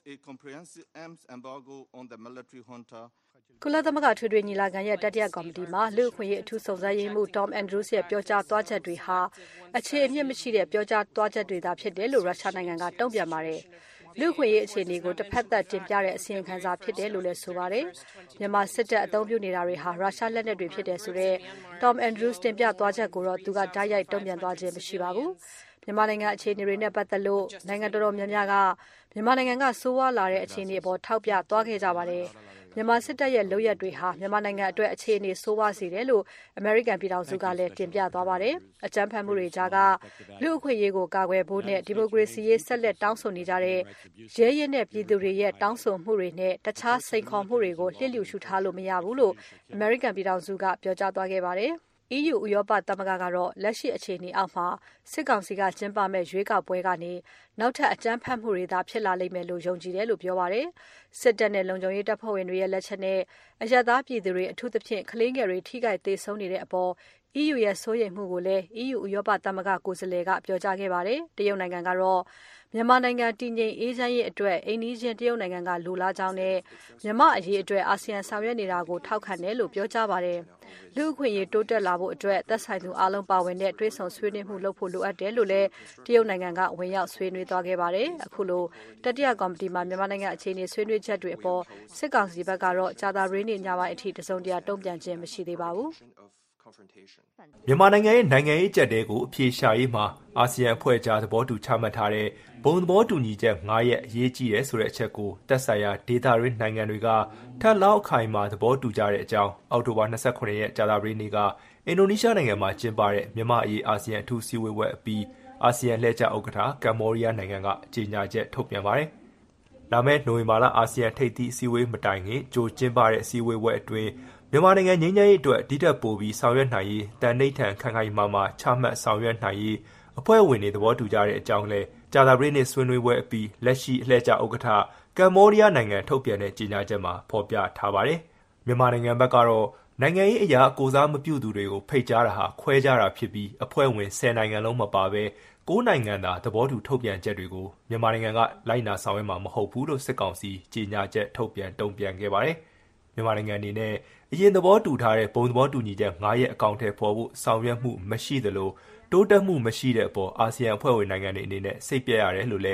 ကုလသမဂ္ဂထွေထွေညီလာခံရဲ့တတိယကော်မတီမှာလူ့အခွင့်အရေးအထူးစုံစမ်းရေးမှူး Tom Andrews ရဲ့ပြောကြားသွားချက်တွေဟာအခြေအမြစ်မရှိတဲ့ပြောကြားသွားချက်တွေသာဖြစ်တယ်လို့ရုရှားနိုင်ငံကတုံ့ပြန်ပါတယ်။လူ့အခွင့်အရေးအခြေအနေကိုတစ်ဖက်သက်တင်ပြတဲ့အစီရင်ခံစာဖြစ်တယ်လို့လည်းဆိုပါတယ်။မြန်မာစစ်တပ်အသုံးပြုနေတာတွေဟာရုရှားလက်နက်တွေဖြစ်တယ်ဆိုတော့ Tom Andrews တင်ပြသွားချက်ကိုတော့သူကဓာတ်ရိုက်တုံ့ပြန်သွားခြင်းမရှိပါဘူး။မြန်မာနိုင်ငံအခြေအနေတွေနဲ့ပတ်သက်လို့နိုင်ငံတော်တော်များများကမြန်မာနိုင်ငံကစိုးဝါးလာတဲ့အခြေအနေအပေါ်ထောက်ပြသွားခဲ့ကြပါတယ်။မြန်မာစစ်တပ်ရဲ့လုပ်ရက်တွေဟာမြန်မာနိုင်ငံအတွက်အခြေအနေဆိုးဝါးစေတယ်လို့အမေရိကန်ပြည်ထောင်စုကလည်းတင်ပြသွားပါတယ်။အကြမ်းဖက်မှုတွေကြားကလူ့အခွင့်အရေးကိုကာကွယ်ဖို့နဲ့ဒီမိုကရေစီရေးဆက်လက်တောင်းဆိုနေကြတဲ့ရဲရဲနဲ့ပြည်သူတွေရဲ့တောင်းဆိုမှုတွေနဲ့တခြားစိန်ခေါ်မှုတွေကိုလျှစ်လျူရှုထားလို့မရဘူးလို့အမေရိကန်ပြည်ထောင်စုကပြောကြားသွားခဲ့ပါတယ်။ EU ဥရောပသမဂ္ဂကတော့လက်ရှိအခြေအနေအောက်မှာစစ်ကောင်စီကကျင်းပမဲ့ရွေးကောက်ပွဲကနေနောက်ထပ်အကြမ်းဖက်မှုတွေသာဖြစ်လာလိမ့်မယ်လို့ယုံကြည်တယ်လို့ပြောပါတယ်။စစ်တပ်နဲ့လုံခြုံရေးတပ်ဖွဲ့ဝင်တွေရဲ့လက်ချက်နဲ့အရပ်သားပြည်သူတွေအထူးသဖြင့်ကလေးငယ်တွေထိခိုက်သေဆုံးနေတဲ့အပေါ် EU ရဲ့စိုးရိမ်မှုကိုလည်း EU ဥရောပသမဂ္ဂကိုယ်စားလှယ်ကပြောကြားခဲ့ပါတယ်။တရုတ်နိုင်ငံကတော့မြန်မာနိုင်ငံတည်ငြိမ်အေးချမ်းရေးအတွက်အိမ်နီးချင်းတရုတ်နိုင်ငံကလိုလားကြောင်းနဲ့မြန်မာအရေးအတွက်အာဆီယံဆောင်ရွက်နေတာကိုထောက်ခံတယ်လို့ပြောကြားပါတယ်။လူ့အခွင့်အရေးတိုးတက်လာဖို့အတွက်သက်ဆိုင်သူအားလုံးပါဝင်တဲ့တွဲဆောင်ဆွေးနွေးမှုလုပ်ဖို့လိုအပ်တယ်လို့လည်းတရုတ်နိုင်ငံကဝင်ရောက်ဆွေးနွေးသွားခဲ့ပါတယ်။အခုလိုတတိယကော်မတီမှာမြန်မာနိုင်ငံအခြေအနေဆွေးနွေးချက်တွေအပေါ်စစ်ကောင်စီဘက်ကတော့ကြာသပတေးနေ့ညပိုင်းအထိတစုံတရာတုံ့ပြန်ခြင်းမရှိသေးပါဘူး။
မြန်မာနိုင်ငံရဲ့နိုင်ငံရေးကြက်တဲကိုအပြေရှာရေးမှာအာဆီယံအဖွဲ့ကြားသဘောတူချမှတ်ထားတဲ့ဘုံသဘောတူညီချက်9ရက်အရေးကြီးတယ်ဆိုတဲ့အချက်ကိုသက်ဆိုင်ရာဒေသတွင်းနိုင်ငံတွေကထပ်လောက်အခိုင်အမာသဘောတူကြတဲ့အကြောင်းအောက်တိုဘာ29ရက်ကြာသပတေးနေ့ကအင်ဒိုနီးရှားနိုင်ငံမှာကျင်းပတဲ့မြန်မာအရေးအာဆီယံအထူးစည်းဝေးပွဲအပြီးအာဆီယံလှည့်ကျဥက္ကဋ္ဌကမ္ဘောဒီးယားနိုင်ငံကကြေညာချက်ထုတ်ပြန်ပါတယ်။လာမယ့်နိုဝင်ဘာလအာဆီယံထိပ်သီးအစည်းအဝေးမတိုင်ခင်ကြိုကျင်းပတဲ့အစည်းအဝေးပွဲအတွင်းမြန်မာနိုင်ငံငြိမ်းချမ်းရေးအတွက်ဒီတက်ပိုပြီးဆောင်ရွက်နိုင်ရေးတန်နှိမ့်ထန်ခိုင်ခိုင်မာမာချမှတ်ဆောင်ရွက်နိုင်ရေးအဖွဲ့ဝင်တွေသဘောတူကြတဲ့အကြောင်းလဲကြာသပတေးနေ့ဆွေးနွေးပွဲအပြီးလက်ရှိအလှည့်ကျဥက္ကဋ္ဌကမ္ဘောဒီးယားနိုင်ငံထုတ်ပြန်တဲ့ကြေညာချက်မှာဖော်ပြထားပါတယ်။မြန်မာနိုင်ငံဘက်ကတော့နိုင်ငံရေးအရာကိုစားမပြုသူတွေကိုဖိတ်ကြားတာဟာခွဲခြားတာဖြစ်ပြီးအဖွဲ့ဝင်10နိုင်ငံလုံးမပါဘဲ9နိုင်ငံသာသဘောတူထုတ်ပြန်ချက်တွေကိုမြန်မာနိုင်ငံကလိုက်နာဆောင်ရွက်မှာမဟုတ်ဘူးလို့စစ်ကောင်စီကြေညာချက်ထုတ်ပြန်တုံ့ပြန်ခဲ့ပါတယ်။မြန်မာနိုင်ငံအနေနဲ့အရင်သဘောတူထားတဲ့ဘုံသဘောတူညီချက်9ရက်အကောင့်ထဲပေါ်ဖို့ဆောင်ရွက်မှုမရှိသလိုတိုးတက်မှုမရှိတဲ့အပေါ်အာဆီယံအဖွဲ့ဝင်နိုင်ငံတွေအနေနဲ့စိတ်ပြည့်ရတယ်လို့လည်း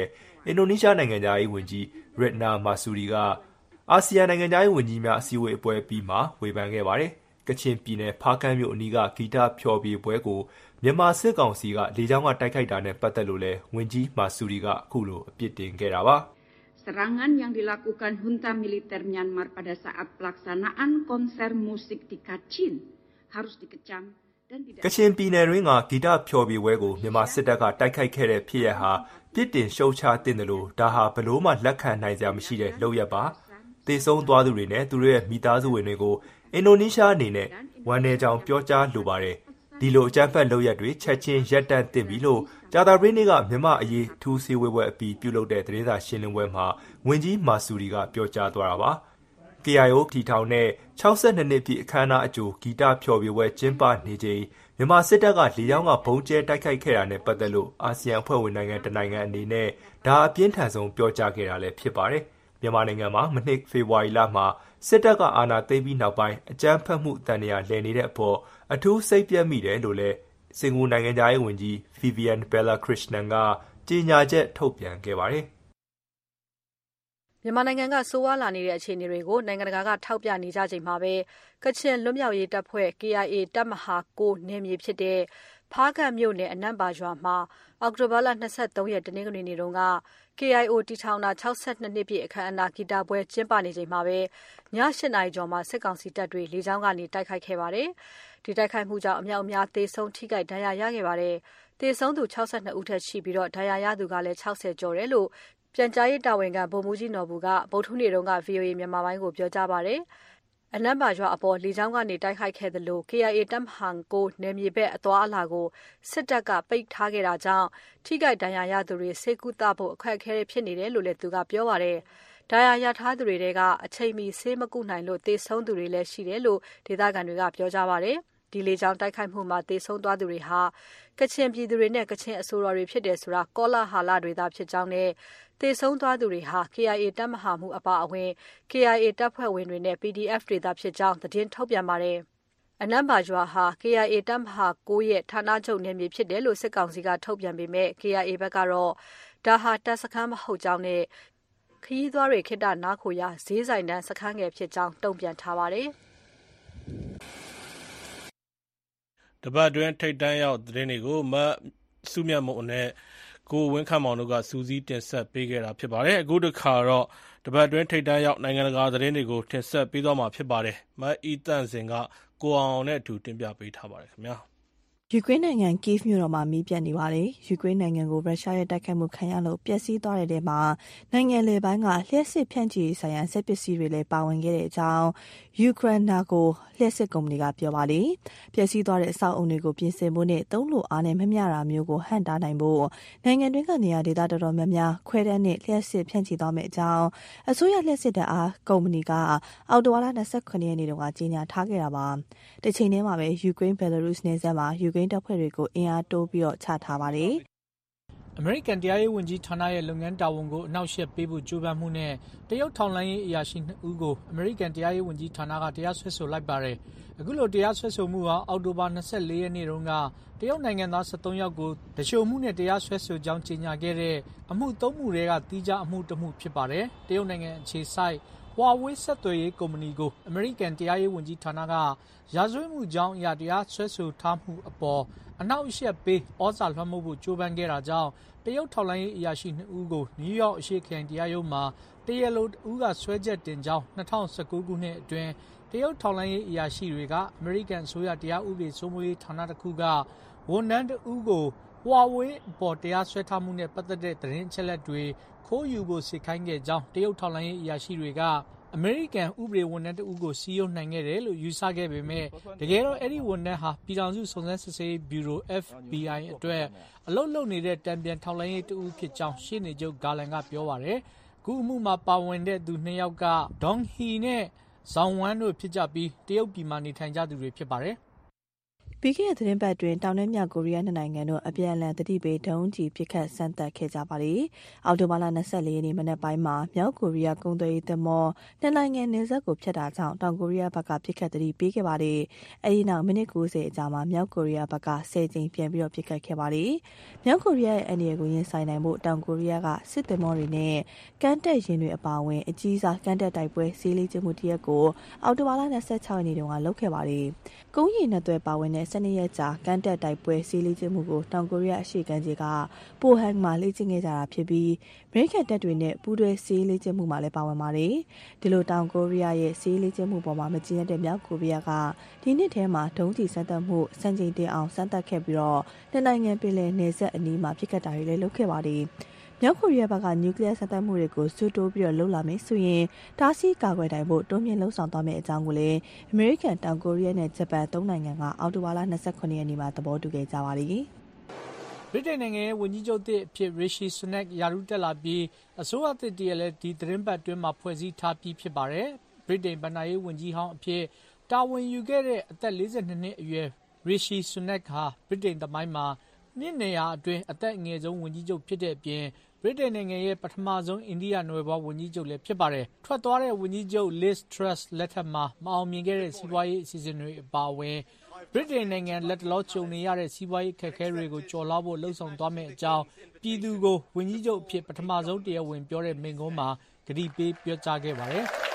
အင်ဒိုနီးရှားနိုင်ငံသားရေးဝန်ကြီး Retno Marsudi ကအာဆီယံနိုင်ငံသားရေးဝန်ကြီးများအစည်းအဝေးအပွဲပြီးမှဝေဖန်ခဲ့ပါတယ်။ကချင်ပြည်နယ်ဖားကန့်မြို့အနီးကဂီတဖျော်ဖြေပွဲကိုမြန်မာစစ်ကောင်စီကလေကြောင်းကတိုက်ခိုက်တာနဲ့ပတ်သက်လို့လည်းဝန်ကြီး Marsudi ကအခုလိုအပြစ်တင်ခဲ့တာပါ။
Serangan yang dilakukan junta militer Myanmar pada saat pelaksanaan konser musik di Kachin harus dikecam dan tidak
ကချင်ပြည်နယ်တွင်းကဂီတဖျော်ဖြေပွဲကိုမြန်မာစစ်တပ်ကတိုက်ခိုက်ခဲ့တဲ့ဖြစ်ရပ်ဟာပြစ်တင်ရှုတ်ချသင့်တယ်လို့ဒါဟာဘလို့မှလက်ခံနိုင်စရာမရှိတဲ့လုပ်ရပ်ပါ။သေဆုံးသွားသူတွေနဲ့သူတို့ရဲ့မိသားစုဝင်တွေကိုအင်ဒိုနီးရှားအနေနဲ့ဝမ်းနည်းကြောင်းပြောကြားလိုပါတယ်။ဒီလိုအကြမ်းဖက်လုပ်ရပ်တွေချက်ချင်းရပ်တန့်သင့်ပြီလို့ကြာသပတေးနေ့ကမြန်မာအရေးထူးစည်းဝေးပွဲအပြီးပြုလုပ်တဲ့သတင်းစာရှင်းလင်းပွဲမှာဝန်ကြီးမာဆူရီကပြောကြားသွားတာပါ။ KIO ထီထောင်နဲ့62နှစ်ပြည့်အခမ်းအနားအကြိုဂီတဖျော်ဖြေပွဲကျင်းပနေချိန်မြန်မာစစ်တပ်ကလေကြောင်းကဘုံကျဲတိုက်ခိုက်ခဲ့တာနဲ့ပတ်သက်လို့အာဆီယံအဖွဲ့ဝင်နိုင်ငံတနိုင်ငံအနေနဲ့ဒါအပြင်းထန်ဆုံးပြောကြားခဲ့တာလည်းဖြစ်ပါတယ်။မြန်မာနိုင်ငံမှာမနှစ်ဖေဖော်ဝါရီလမှာစစ်တပ်ကအာဏာသိမ်းပြီးနောက်ပိုင်းအကြမ်းဖက်မှုတန်ရာလည်နေတဲ့အပေါ်အထူးစိတ်ပြတ်မိတယ်လို့လည်းစင်ကာပူနိုင်ငံသားရေးဝန်ကြီး Vivian Balakrishnan ကကြေညာချက်ထုတ်ပြန်ခဲ့ပါတယ်။
မြန်မာနိုင်ငံကဆိုးဝါးလာနေတဲ့အခြေအနေတွေကိုနိုင်ငံတကာကထောက်ပြနေကြချိန်မှာပဲကချင်လွတ်မြောက်ရေးတပ်ဖွဲ့ KIA တပ်မဟာ9နယ်မြေဖြစ်တဲ့ဖားကန့်မြို့နယ်အနန့်ပါရွာမှာအောက်တိုဘာလ23ရက်တနင်္ဂနွေနေ့တုန်းက KIO တီထောင်တာ62နှစ်ပြည့်အခမ်းအနားဂီတပွဲကျင်းပနေချိန်မှာပဲည8နာရီကျော်မှာစစ်ကောင်စီတပ်တွေလေကြောင်းကနေတိုက်ခိုက်ခဲ့ပါတယ်။ဒီတိုက်ခိုက်မှုကြောင့်အများအပြားသေဆုံးထိခိုက်ဒဏ်ရာရခဲ့ပါတယ်။သေဆုံးသူ62ဦးထက်ရှိပြီးတော့ဒဏ်ရာရသူကလည်း60ကျော်တယ်လို့ပြန်ကြားရေးတာဝန်ခံဗိုလ်မှူးကြီးနော်ဘူးကဗုဒ္ဓဟူးနေ့တုန်းက VOA မြန်မာပိုင်းကိုပြောကြားပါတယ်။အနန့်ပါရွာအပေါ်လေကြောင်းကနေတိုက်ခိုက်ခဲ့တယ်လို့ KIA တပ်မဟာ9နယ်မြေဘက်အသွားအလာကိုစစ်တပ်ကပိတ်ထားခဲ့တာကြောင့်ထိခိုက်ဒဏ်ရာရသူတွေစိတ်ကူးတဖို့အခက်အခဲဖြစ်နေတယ်လို့လည်းသူကပြောပါတယ်။ဒဏ်ရာရထားသူတွေကအချိန်မီဆေးမကုနိုင်လို့သေဆုံးသူတွေလည်းရှိတယ်လို့ဒေသခံတွေကပြောကြပါတယ်။ဒီလေကြောင်းတိုက်ခိုက်မှုမှာသေဆုံးသွားသူတွေဟာကချင်ပြည်သူတွေနဲ့ကချင်အဆိုတော်တွေဖြစ်တယ်ဆိုတာကောလာဟာလတွေသာဖြစ်ကြောင်းနဲ့သေဆုံးသွားသူတွေဟာ KIA တပ်မဟာမှုအပါအဝင် KIA တပ်ဖွဲ့ဝင်တွေနဲ့ PDF တွေသာဖြစ်ကြောင်းသတင်းထုတ်ပြန်ပါတယ်။အနန့်ပါရွာဟာ KIA တပ်မဟာ9ရဲ့ဌာနချုပ်နယ်မြေဖြစ်တယ်လို့စစ်ကောင်စီကထုတ်ပြန်ပေမဲ့ KIA ဘက်ကတော့ဒါဟာတပ်စခန်းမဟုတ်ကြောင်းနဲ့ခရီးသွားတွေခေတ္တနားခိုရာဈေးဆိုင်တန်းစခန်းငယ်ဖြစ်ကြောင်းတုံ့ပြန်ထားပါတယ်။
တပတ်တွင်းထိပ်တန်းရောက်သတင်းတွေကိုမစုမြတ်မုံနဲ့ကိုဝင်းခန့်မောင်တို့ကစူးစီးတင်ဆက်ပေးခဲ့တာဖြစ်ပါတယ်။အခုတစ်ခါတော့တပတ်တွင်းထိပ်တန်းရောက်နိုင်ငံတကာသတင်းတွေကိုတင်ဆက်ပေးသွားမှာဖြစ်ပါတယ်။မအီတန့်စင်ကကိုအောင်နဲ့အတူတင်ပြပေးထားပါတယ်ခင်ဗျာ။
ယူကရိန်းနိုင်ငံကိဗ်မြို့တော်မှာမီးပြတ်နေပါတယ်။ယူကရိန်းနိုင်ငံကိုရုရှားရဲ့တိုက်ခိုက်မှုခံရလို့ပျက်စီးသွားတဲ့ထဲမှာနိုင်ငံလယ်ပိုင်းကလျှက်စစ်ဖြန့်ချီဆိုင်ရာစက်ပစ္စည်းတွေလည်းပါဝင်ခဲ့တဲ့အကြောင်းယူကရိန်းနာကိုလျှက်စစ်ကုမ္ပဏီကပြောပါတယ်။ပျက်စီးသွားတဲ့အဆောက်အုံတွေကိုပြင်ဆင်ဖို့နဲ့သုံးလို့အားနဲ့မမျှတာမျိုးကိုဟန့်တားနိုင်ဖို့နိုင်ငံတွင်းကနေရာဒေသတော်တော်များများခွဲတန်းနဲ့လျှက်စစ်ဖြန့်ချီသွားမယ့်အကြောင်းအစိုးရလျှက်စစ်တပ်အားကုမ္ပဏီကအောက်တိုဘာလ29ရက်နေ့တုန်းကကြေညာထားခဲ့တာပါ။တစ်ချိန်တည်းမှာပဲယူကရိန်းဘယ်လာရုစ်နယ်စပ်မှာယူကရိန်းတပ်ဖွဲ့တွေကိုအင်အားတိုးပြီးချထားပါတယ်။
အမေရိကန်တရားရေးဝန်ကြီးဌာနရဲ့လုပ်ငန်းတာဝန်ကိုအနောက်ရှက်ပေးဖို့ကြိုးပမ်းမှုနဲ့တရုတ်ထောက်လှမ်းရေးအရာရှိ2ဦးကိုအမေရိကန်တရားရေးဝန်ကြီးဌာနကတရားစွဲဆိုလိုက်ပါတယ်။အခုလိုတရားစွဲဆိုမှုဟာအောက်တိုဘာ24ရက်နေ့တုန်းကတရုတ်နိုင်ငံသား73ယောက်ကိုတရှိုမှုနဲ့တရားစွဲဆိုကြောင်းကြေညာခဲ့တဲ့အမှု3မှုတွေကတီးခြားအမှုတစ်မှုဖြစ်ပါတယ်။တရုတ်နိုင်ငံအခြေစိုက်Huawei ဆက်သွယ်ရေးကုမ္ပဏီကိုအမေရိကန်တရားရေးဝန်ကြီးဌာနကရာဇဝတ်မှုကြောင်းအရာတရားစွဲဆိုထားမှုအပေါ်အနောက်အရှက်ပေးဩဇာလွှမ်းမိုးဖို့ကြိုးပမ်းခဲ့တာကြောင့်တရုတ်ထောက်လှမ်းရေးအရာရှိ2ဦးကိုနယူးယောက်အရှေ့ခရိုင်တရားရုံးမှာတရားလို2ဦးကစွဲချက်တင်ကြောင်း2019ခုနှစ်အတွင်းတရုတ်ထောက်လှမ်းရေးအရာရှိတွေကအမေရိကန်အစိုးရတရားဥပဒေစိုးမိုးရေးဌာနတစ်ခုကဝန်ထမ်း2ဦးကို Huawei အပေါ်တရားစွဲထားမှုနဲ့ပတ်သက်တဲ့သတင်းအချက်အလက်တွေခိုးယူဖို့စိတ်ခိုင်းခဲ့ကြောင်းတရုတ်ထောက်လှမ်းရေးအရာရှိတွေကအမေရိကန်ဥပဒေဝန်ထမ်း2ဦးကိုစီးရုံးနိုင်ခဲ့တယ်လို့ယူဆခဲ့ပေမဲ့တကယ်တော့အဲ့ဒီဝန်ထမ်းဟာပြည်ထောင်စုစုံစမ်းစစ်ဆေးရေးဘျူရို FBI အတွက်အလုပ်လုပ်နေတဲ့တံပြန်ထောက်လှမ်းရေး2ဦးဖြစ်ကြောင်းရှင်းနေချုပ်ဂါလန်ကပြောပါတယ်။ခုအမှုမှာပါဝင်တဲ့သူ2ယောက်ကဒေါန်ဟီနဲ့ဇောင်ဝမ်တို့ဖြစ်ကြပြီးတရုတ်ပြည်မှာနေထိုင်ကြသူတွေဖြစ်ပါတယ်။
ပြီးခဲ့တဲ့သတင်းပတ်တွင်တောင်နဲ့မြောက်ကိုရီးယားနိုင်ငံတို့အပြန်အလှန်တတိပေးဒုံးကျည်ပစ်ခတ်စမ်းသပ်ခဲ့ကြပါတယ်။အောက်တိုဘာလ24ရက်နေ့မနက်ပိုင်းမှာမြောက်ကိုရီးယားကုန်သွယ်ရေးသင်္ဘောနှစ်နိုင်ငံနယ်စပ်ကိုဖျက်တာကြောင့်တောင်ကိုရီးယားဘက်ကပစ်ခတ်တတိပေးခဲ့ပါတယ်။အဲဒီနောက်မိနစ်90အကြာမှာမြောက်ကိုရီးယားဘက်က10ကြိမ်ပြန်ပြီးပစ်ခတ်ခဲ့ပါတယ်။မြောက်ကိုရီးယားရဲ့အန္တရာယ်ကိုရင်ဆိုင်နိုင်ဖို့တောင်ကိုရီးယားကစစ်သင်္ဘောတွေနဲ့ကမ်းတက်ရင်တွေအပါအဝင်အကြီးစားကမ်းတက်တိုက်ပွဲစီးလေးကျမှုတရက်ကိုအောက်တိုဘာလ26ရက်နေ့တုန်းကလုပ်ခဲ့ပါတယ်။ကုန်းရီနှစ်သွဲပါဝင်တဲ့12ရက်ကြာကမ်းတက်တိုက်ပွဲစီးလေးကျမှုကိုတောင်ကိုရီးယားအရှေ့ကမ်းခြေကပိုဟန်မှာလေ့ကျင့်ခဲ့ကြတာဖြစ်ပြီးအမေရိကန်တပ်တွေနဲ့ပူးတွဲစီးလေးကျမှုမှာလည်းပါဝင်ပါတယ်။ဒီလိုတောင်ကိုရီးယားရဲ့စီးလေးကျမှုပေါ်မှာမကျေနပ်တဲ့မြောက်ကိုရီးယားကဒီနှစ်ထဲမှာဒုံးကျည်စမ်းသပ်မှုစံချိန်တင်အောင်စမ်းသပ်ခဲ့ပြီးတော့နှစ်နိုင်ငံပြည်လည်နယ်စပ်အနီးမှာပြစ်ခတ်တာတွေလည်းလုပ်ခဲ့ပါတယ်။မြောက်ကိုရီးယားဘက်ကနျူကလ িয়ার စမ်းသပ်မှုတွေကိုစွတိုးပြီးလှုပ်လာမယ်ဆိုရင်တားဆီးကာကွယ်နိုင်ဖို့တွန်းမြင့်လှုံ့ဆော်သွားမယ့်အကြောင်းကိုလည်းအမေရိကန်တောင်ကိုရီးယားနဲ့ဂျပန်၃နိုင်ငံကအောက်တိုဘာလ29ရက်နေ့မှာသဘောတူခဲ့ကြပါတယ်
။ဗြိတိန်နိုင်ငံရဲ့ဝန်ကြီးချုပ်သစ်အဖြစ် Rishi Sunak ရာထူးတက်လာပြီးအစိုးရသစ်တည်းလည်းဒီသတင်းပတ်အတွင်းမှာဖွဲ့စည်းထားပြီးဖြစ်ပါတယ်။ဗြိတိန်ဗဏ္ဍာရေးဝန်ကြီးဟောင်းအဖြစ်တာဝန်ယူခဲ့တဲ့အသက်42နှစ်အရွယ် Rishi Sunak ဟာဗြိတိန်သမိုင်းမှာနှစ်နေရာအတွင်းအသက်အငယ်ဆုံးဝန်ကြီးချုပ်ဖြစ်တဲ့အပြင်ဗြိတိန်နိုင်ငံရဲ့ပထမဆုံးအိန္ဒိယနွယ်ဖွားဝန်ကြီးချုပ်လည်းဖြစ်ပါတယ်။ထွက်သွားတဲ့ဝန်ကြီးချုပ် Liz Truss လက်ထက်မှာမအောင်မြင်ခဲ့တဲ့စီးပွားရေးအစီအစဉ်တွေအပါအဝင်ဗြိတိန်နိုင်ငံလက်တလောကြုံနေရတဲ့စီးပွားရေးအခက်အခဲတွေကိုကျော်လွှားဖို့လှုံ့ဆော်သွားမယ့်အကြောင်းပြည်သူကိုဝန်ကြီးချုပ်အဖြစ်ပထမဆုံးတရားဝင်ပြောတဲ့မိန့်ခွန်းမှာကတိပေးပြောကြားခဲ့ပါတယ်။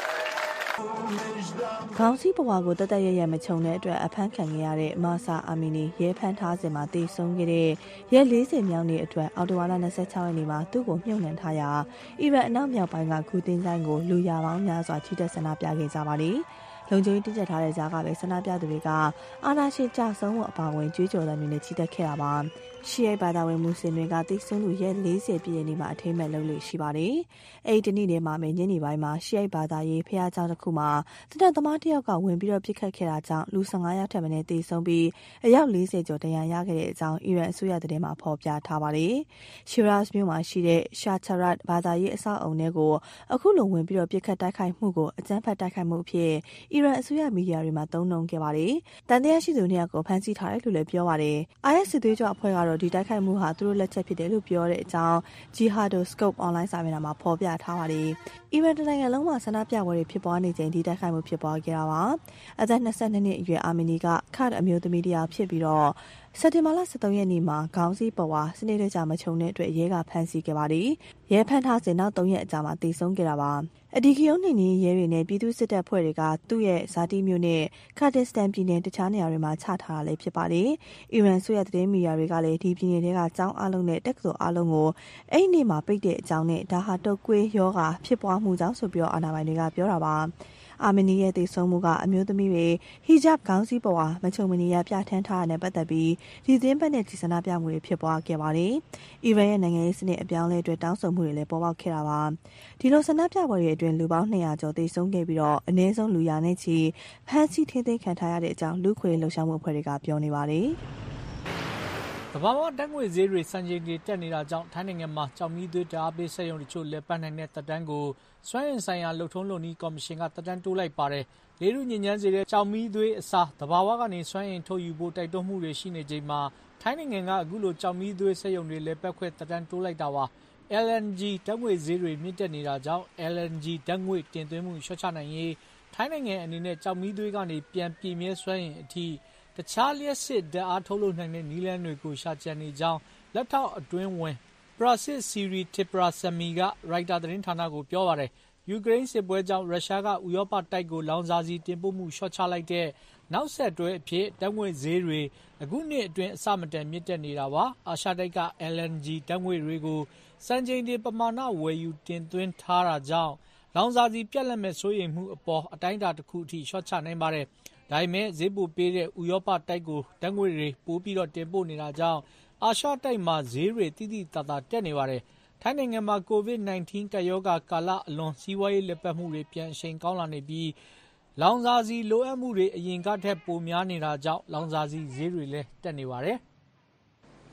ခေါင်းစည်းဘဝကိုတသက်ရရမချုံတဲ့အတွက်အဖမ်းခံခဲ့ရတဲ့မာဆာအာမီနီရဲဖမ်းထားစဉ်မှာတေဆုံးခဲ့တဲ့ရက်40မြောက်နေ့အတွက်အော်တိုဝါလာ26ရက်နေ့မှာသူ့ကိုမြှုပ်နှံထားရာအီရန်အနောက်မြောက်ပိုင်းကဂူတင်ဆိုင်ကိုလူရပေါင်းများစွာချီတက်ဆန္ဒပြခဲ့ကြပါတယ်။လုံခြုံရေးတင်းကျပ်ထားတဲ့ကြားကပဲဆန္ဒပြသူတွေကအာဏာရှင်ကြဆုံးမှုအပါအဝင်ကြွေးကြော်သံတွေနဲ့ချီတက်ခဲ့တာပါ။ရှီအိတ်ဘာသာဝင်မွတ်စလင်တွေကတိတ်ဆုံးသူရက်40ပြည့်နေ့မှာအထိမ်းအမှတ်လုပ်လို့ရှိပါတယ်။အဲဒီတနေ့တည်းမှာပဲညနေပိုင်းမှာရှီအိတ်ဘာသာရေးဖျားကျောင်းတစ်ခုမှာတနက်သမားတစ်ယောက်ကဝင်ပြီးပြစ်ခတ်ခဲ့တာကြောင့်လူ15ယောက်ထက်မနည်းတေဆုံးပြီးအယောက်40ကျော်ဒဏ်ရာရခဲ့တဲ့အကြောင်းအီရန်အစိုးရသတင်းမှာဖော်ပြထားပါတယ်။ရှီရာဇ်မြို့မှာရှိတဲ့ရှာချရတ်ဘာသာရေးအဆောက်အအုံတွေကိုအခုလိုဝင်ပြီးပြစ်ခတ်တိုက်ခိုက်မှုကိုအကြမ်းဖက်တိုက်ခိုက်မှုအဖြစ်အီရန်အစိုးရမီဒီယာတွေမှာသုံးနှုန်းခဲ့ပါတယ်။တန်တရားရှိသူ2ယောက်ကိုဖမ်းဆီးထားတယ်လို့လည်းပြောပါတယ်။ IS စစ်သွေးကြွအဖွဲ့ကတော့ဒီတိုက်ခိုက်မှုဟာသူတို့လက်ချက်ဖြစ်တယ်လို့ပြောတဲ့အကြောင်း Jihadoscope အွန်လိုင်းစာမျက်နှာမှာဖော်ပြထားပါတယ်။အီရန်တနိုင်ငံလုံးမှာဆန္ဒပြပွဲတွေဖြစ်ပွားနေချိန်ဒီတိုက်ခိုက်မှုဖြစ်ပွားခဲ့တာပါ။အသက်22နှစ်အရွယ်အာမီနီကခတ်အမျိုးသမီးတယောက်ဖြစ်ပြီးတော့စက်တင်ဘာလ23ရက်နေ့မှာခေါင်းစည်းပေါ်ဝါစနေတကြမချုံတဲ့အတွက်ရဲကဖမ်းဆီးခဲ့ပါတယ်။ရဲဖမ်းထားစဉ်နောက်3ရက်အကြာမှာတေဆုံးခဲ့တာပါ။အဒီကီယုံနေနေရဲတွေနဲ့ပြည်သူစစ်တပ်ဖွဲ့တွေကသူ့ရဲ့ဇာတိမြို့နဲ့ကာဒစ္စတန်ပြည်နယ်တခြားနေရာတွေမှာချထားတာလည်းဖြစ်ပါတယ်။အီရန်ဆိုရသတင်းမီဒီယာတွေကလည်းဒီပြည်နယ်တွေကကျောင်းအလုံးနဲ့တက္ကသိုလ်အလုံးကိုအဲ့ဒီနေ့မှာပိတ်တဲ့အကြောင်းနဲ့ဒါဟာတုတ်ကွေးယောဂဖြစ်ပွားမှုကြောင့်ဆိုပြီးအာဏာပိုင်တွေကပြောတာပါ။အာမီနီရဲ့တေဆုံးမှုကအမျိုးသမီးတွေဟီဂျပ်ခေါင်းစည်းပေါ်ဝါမချုံမနီရပြဋ္ဌာန်းထားတာနဲ့ပတ်သက်ပြီးဒီသင်းပတ်နဲ့ဒီဆန္ဒပြမှုတွေဖြစ်ပွားခဲ့ပါတယ်။အီရန်ရဲ့နိုင်ငံရေးစနစ်အပြောင်းလဲအတွက်တောင်းဆိုမှုတွေလည်းပေါ်ပေါက်ခဲ့တာပါ။ဒီလိုဆန္ဒပြပွဲတွေအတွင်းလူပေါင်း200ကျော်တေဆုံးခဲ့ပြီးတော့အနည်းဆုံးလူရာနဲ့ချီဖမ်းဆီးထိန်းသိမ်းခံထားရတဲ့အကြောင်းလူခွေလှုပ်ရှားမှုအဖွဲ့တွေကပြောနေပါတယ်။
ကမ္ဘာပေါ်ဓာတ်ငွေ့ဈေးတွေစံချိန်တွေတက်နေတာကြောင့်ထိုင်းနိုင်ငံမှာကျောက်မီးသွေးဓာတ်အားပေးစက်ရုံတချို့လည်ပတ်နိုင်တဲ့သက်တမ်းကိုစွမ်းအင်ဆိုင်ရာလုပ်ထုံးလုပ်နည်းကော်မရှင်ကသက်တမ်းတိုးလိုက်ပါတယ်။လေထုညစ်ညမ်းစေတဲ့ကျောက်မီးသွေးအစားသဘာဝကနေစွမ်းအင်ထုတ်ယူဖို့တိုက်တွန်းမှုတွေရှိနေချိန်မှာထိုင်းနိုင်ငံကအခုလိုကျောက်မီးသွေးစက်ရုံတွေလည်ပတ်ခွင့်သက်တမ်းတိုးလိုက်တာပါ။ LNG ဓာတ်ငွေ့ဈေးတွေမြင့်တက်နေတာကြောင့် LNG ဓာတ်ငွေ့တင်သွင်းမှုလျှော့ချနိုင်ရေးထိုင်းနိုင်ငံအနေနဲ့ကျောက်မီးသွေးကနေပြန်ပြည့်မြဲစွမ်းအင်အထိတခြားလျှက်စစ်ဓာတ်အားထုတ်လုပ်နိုင်တဲ့နည်းလမ်းတွေကိုရှာကြံနေကြောင်းလက်ထောက်အတွင်းဝန်ပရာစစ်စီရီတစ်ပရာဆမီကရိုက်တာသတင်းဌာနကိုပြောပါတယ်။ယူကရိန်းစစ်ပွဲကြောင့်ရုရှားကဥရောပတိုက်ကိုလောင်စာဆီတင်ပို့မှုလျှော့ချလိုက်တဲ့နောက်ဆက်တွဲအဖြစ်ဓာတ်ငွေ့ဈေးတွေအခုနှစ်အတွင်းအဆမတန်မြင့်တက်နေတာပါ။အာရှတိုက်က LNG ဓာတ်ငွေ့တွေကိုစံချိန်တင်ပမာဏဝယ်ယူတင်သွင်းထားတာကြောင့်လောင်စာဆီပြတ်လတ်မဲ့စိုးရိမ်မှုအပေါ်အတိုင်းအတာတစ်ခုအထိလျှော့ချနိုင်ပါတယ်။ဒါပေမဲ့ဈေးပိုပေးတဲ့ဥရောပတိုက်ကိုဓာတ်ငွေ့တွေပိုပြီးတော့တင်ပို့နေတာကြောင့်အာရှတိုက်မှာဈေးတွေတိတိတသာတက်နေပါတယ်။ထိုင်းနိုင်ငံမှာ COVID-19 ကပ်ရောဂါကာလအလွန်စီးပွားရေးလက်ပတ်မှုတွေပြန်အရှိန်ကောင်းလာနေပြီးလောင်စာဆီလိုအပ်မှုတွေအရင်ကထက်ပိုများနေတာကြောင့်လောင်စာဆီဈေးတွေလည်းတက်နေပါတယ်။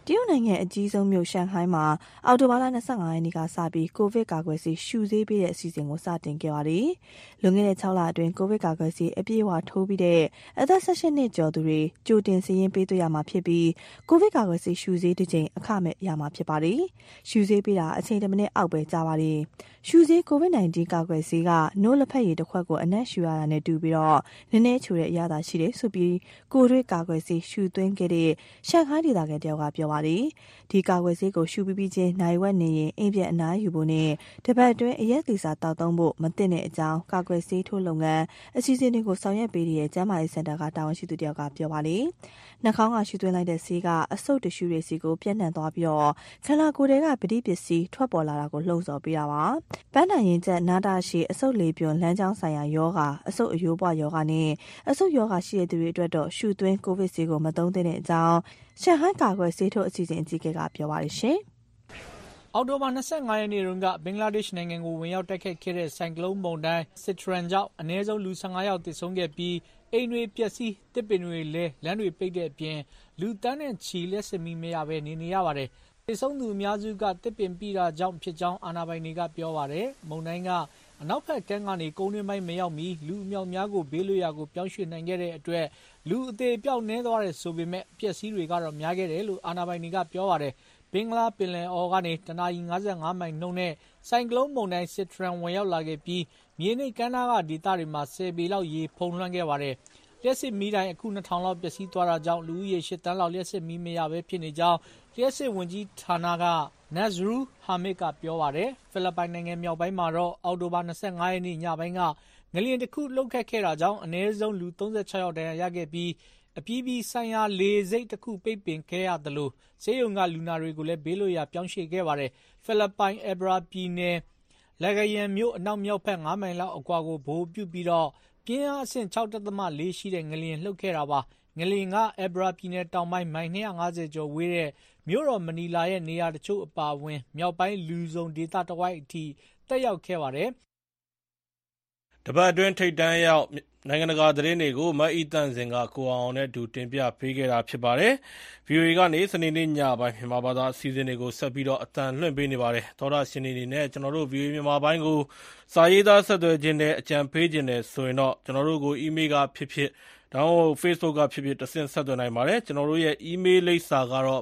တရုတ်နိုင်ငံအကြီးဆုံးမြို့ရှန်ဟိုင်းမှာအောက်တိုဘာလ25ရက်နေ့ကစပြီးကိုဗစ်ကာကွယ်ဆေးရှုဆေးပေးတဲ့အစီအစဉ်ကိုစတင်ခဲ့ပါတယ်။လွန်ခဲ့တဲ့6လအတွင်းကိုဗစ်ကာကွယ်ဆေးအပြည့်အဝထိုးပြီးတဲ့အသက်18နှစ်ကျော်သူတွေကြိုတင်စာရင်းပေးသွင်းရမှာဖြစ်ပြီးကိုဗစ်ကာကွယ်ဆေးရှုဆေးတစ်ကြိမ်အခမဲ့ရမှာဖြစ်ပါတယ်။ရှုဆေးပေးတာအချိန်10မိနစ်အောက်ပဲကြာပါတယ်။ရှုဆေးကိုဗစ်-19ကာကွယ်ဆေးကနို့လက်ဖက်ရည်တစ်ခွက်ကိုအနက်ရှုရတာနဲ့တူပြီးတော့နည်းနည်းချိုတဲ့အရသာရှိတယ်ဆိုပြီးကိုတွေ့ကာကွယ်ဆေးရှုသွင်းခဲ့တဲ့ရှန်ဟိုင်းဒေသခံတယောက်ကပြောပါတယ်။ဒီကာကွယ်ဆေးကိုရှုပြီးချင်းနိုင်ဝက်နေရင်အိမ်ပြန်အနားယူဖို့နဲ့တစ်ပတ်အတွင်းအရက်သီစာတောက်သုံးဖို့မသင့်တဲ့အကြောင်းကာကွယ်ဆေးထိုးလုပ်ငန်းအစီအစဉ်တွေကိုဆောင်ရွက်ပေးတဲ့ကျန်းမာရေးစင်တာကတာဝန်ရှိသူတယောက်ကပြောပါတယ်။နှာခေါင်းကရှုသွင်းလိုက်တဲ့ဆေးကအဆုတ်တရှုတွေစီကိုပြန့်နှံ့သွားပြီးတော့ခန္ဓာကိုယ်တွေကပဋိပစ္စည်းထွက်ပေါ်လာတာကိုလှုံ့ဆော်ပေးတာပါ။ပန်းတိုင်ရင်ကျက်နာတာရှည်အဆုတ်လေပြွန်လမ်းကြောင်းဆိုင်ရာယောဂအဆုတ်အယိုးပွားယောဂနဲ့အဆုတ်ယောဂရှိတဲ့သူတွေအတွက်တော့ရှုသွင်းကိုဗစ်ဆေးကိုမသုံးသင့်တဲ့အကြောင်းရှန်ဟိုင်းကာကွယ်ဆေးထိုးအစီအစဉ်အကြီးအကဲကပြောပါတယ်ရှင်
။အောက်တိုဘာ25ရက်နေ့တုန်းကဘင်္ဂလားဒေ့ရှ်နိုင်ငံကိုဝင်ရောက်တိုက်ခတ်ခဲ့တဲ့ဆိုင်ကလုန်းမုန်တိုင်းစစ်ထရန်ကြောင့်အနည်းဆုံးလူ15ယောက်သေဆုံးခဲ့ပြီးအိမ်တွေပျက်စီးတစ်ပင်တွေလည်းလမ်းတွေပိတ်တဲ့အပြင်လူတန်းနဲ့ချီလက်စမီမရဘဲနေရပါတယ်။သေဆုံးသူအများစုကတစ်ပင်ပိတာကြောင့်ဖြစ်ကြောင်းအာဏာပိုင်တွေကပြောပါတယ်။မုန်တိုင်းကအနောက်ဘက်ကမ်းကနေကုန်းတွင်းပိုင်းမရောက်မီလူအမြောက်များကိုဘေးလွတ်ရာကိုပြောင်းရွှေ့နိုင်ခဲ့တဲ့အတွက်လူအသေးပြောက်နှဲသွားတဲ့ဆိုပေမဲ့ပျက်စီးတွေကတော့များခဲ့တယ်လို့အာဏာပိုင်တွေကပြောပါတယ်။ဘင်္ဂလားပင်လယ်အော်ကနေတနအီ55မိုင်နှုန်းနဲ့ဆိုင်ကလုန်းမုန်တိုင်းစစ်ထရန်ဝင်ရောက်လာခဲ့ပြီးမြေနိမ့်ကမ်းနားကဒေသတွေမှာ10ပေလောက်ရေဖုံးလွှမ်းခဲ့ပါတယ်။လျှက်စစ်မီးတိုင်အခု2000လောက်ပျက်စီးသွားတာကြောင့်လူဦးရေ8တန်းလောက်လျှက်စစ်မီးမရဘဲဖြစ်နေကြောင်းလျှက်စစ်ဝန်ကြီးဌာနကNazrul Hamid ကပြောပါတယ်။ဖိလစ်ပိုင်နိုင်ငံမြောက်ပိုင်းမှာတော့အောက်တိုဘာ25ရက်နေ့ညပိုင်းကငလျင်တစ်ခုလှုပ်ခတ်ခဲ့တာကြောင့်အနည်းဆုံးလူ36ယောက်ဒဏ်ရာရခဲ့ပြီးအပြည်ပြည်ဆိုင်ရာလေဆိပ်တစ်ခုပိတ်ပင်ခဲ့ရသလိုဆေးရုံကလူနာတွေကိုလည်းဘေးလွတ်ရာပြောင်းရွှေ့ခဲ့ပါတယ်။ဖိလစ်ပိုင်အက်ဘရာပြည်နယ်လက်ဂယန်မြို့အနောက်မြောက်ဘက်9မိုင်လောက်အကွာကိုဗဟိုပြုပြီးတော့ပြင်းအားအဆင့် 6.4 ရှိတဲ့ငလျင်လှုပ်ခဲ့တာပါ။ငလျင်ကအက်ဘရာပြည်နယ်တောင်ပိုင်းမိုင်250ကျော်ဝေးတဲ့မြို့တော်မနီလာရဲ့နေရာတချို့အပါအဝင်မြောက်ပိုင်းလူစုံဒေသတစ်ဝိုက်အထိတက်ရောက်ခဲ့ပါတယ်
။တပတ်အတွင်းထိပ်တန်းရောက်နိုင်ငံတကာသတင်းတွေကိုမအီတန့်စင်ကကိုအောင်နဲ့အတူတင်ပြပေးခဲ့တာဖြစ်ပါတယ်။ VOA ကနေစနေနေ့ညပိုင်းမြန်မာဘာသာအစီအစဉ်တွေကိုဆက်ပြီးတော့အသံလွှင့်ပေးနေပါတယ်။သောတာရှင်နေနဲ့ကျွန်တော်တို့ VOA မြန်မာပိုင်းကိုစာရေးသားဆက်သွယ်ခြင်းနဲ့အကြံပေးခြင်းနဲ့ဆိုရင်တော့ကျွန်တော်တို့ကို email ကဖြစ်ဖြစ်ဒါမှမဟုတ် Facebook ကဖြစ်ဖြစ်တဆင့်ဆက်သွယ်နိုင်ပါတယ်။ကျွန်တော်တို့ရဲ့ email လိပ်စာကတော့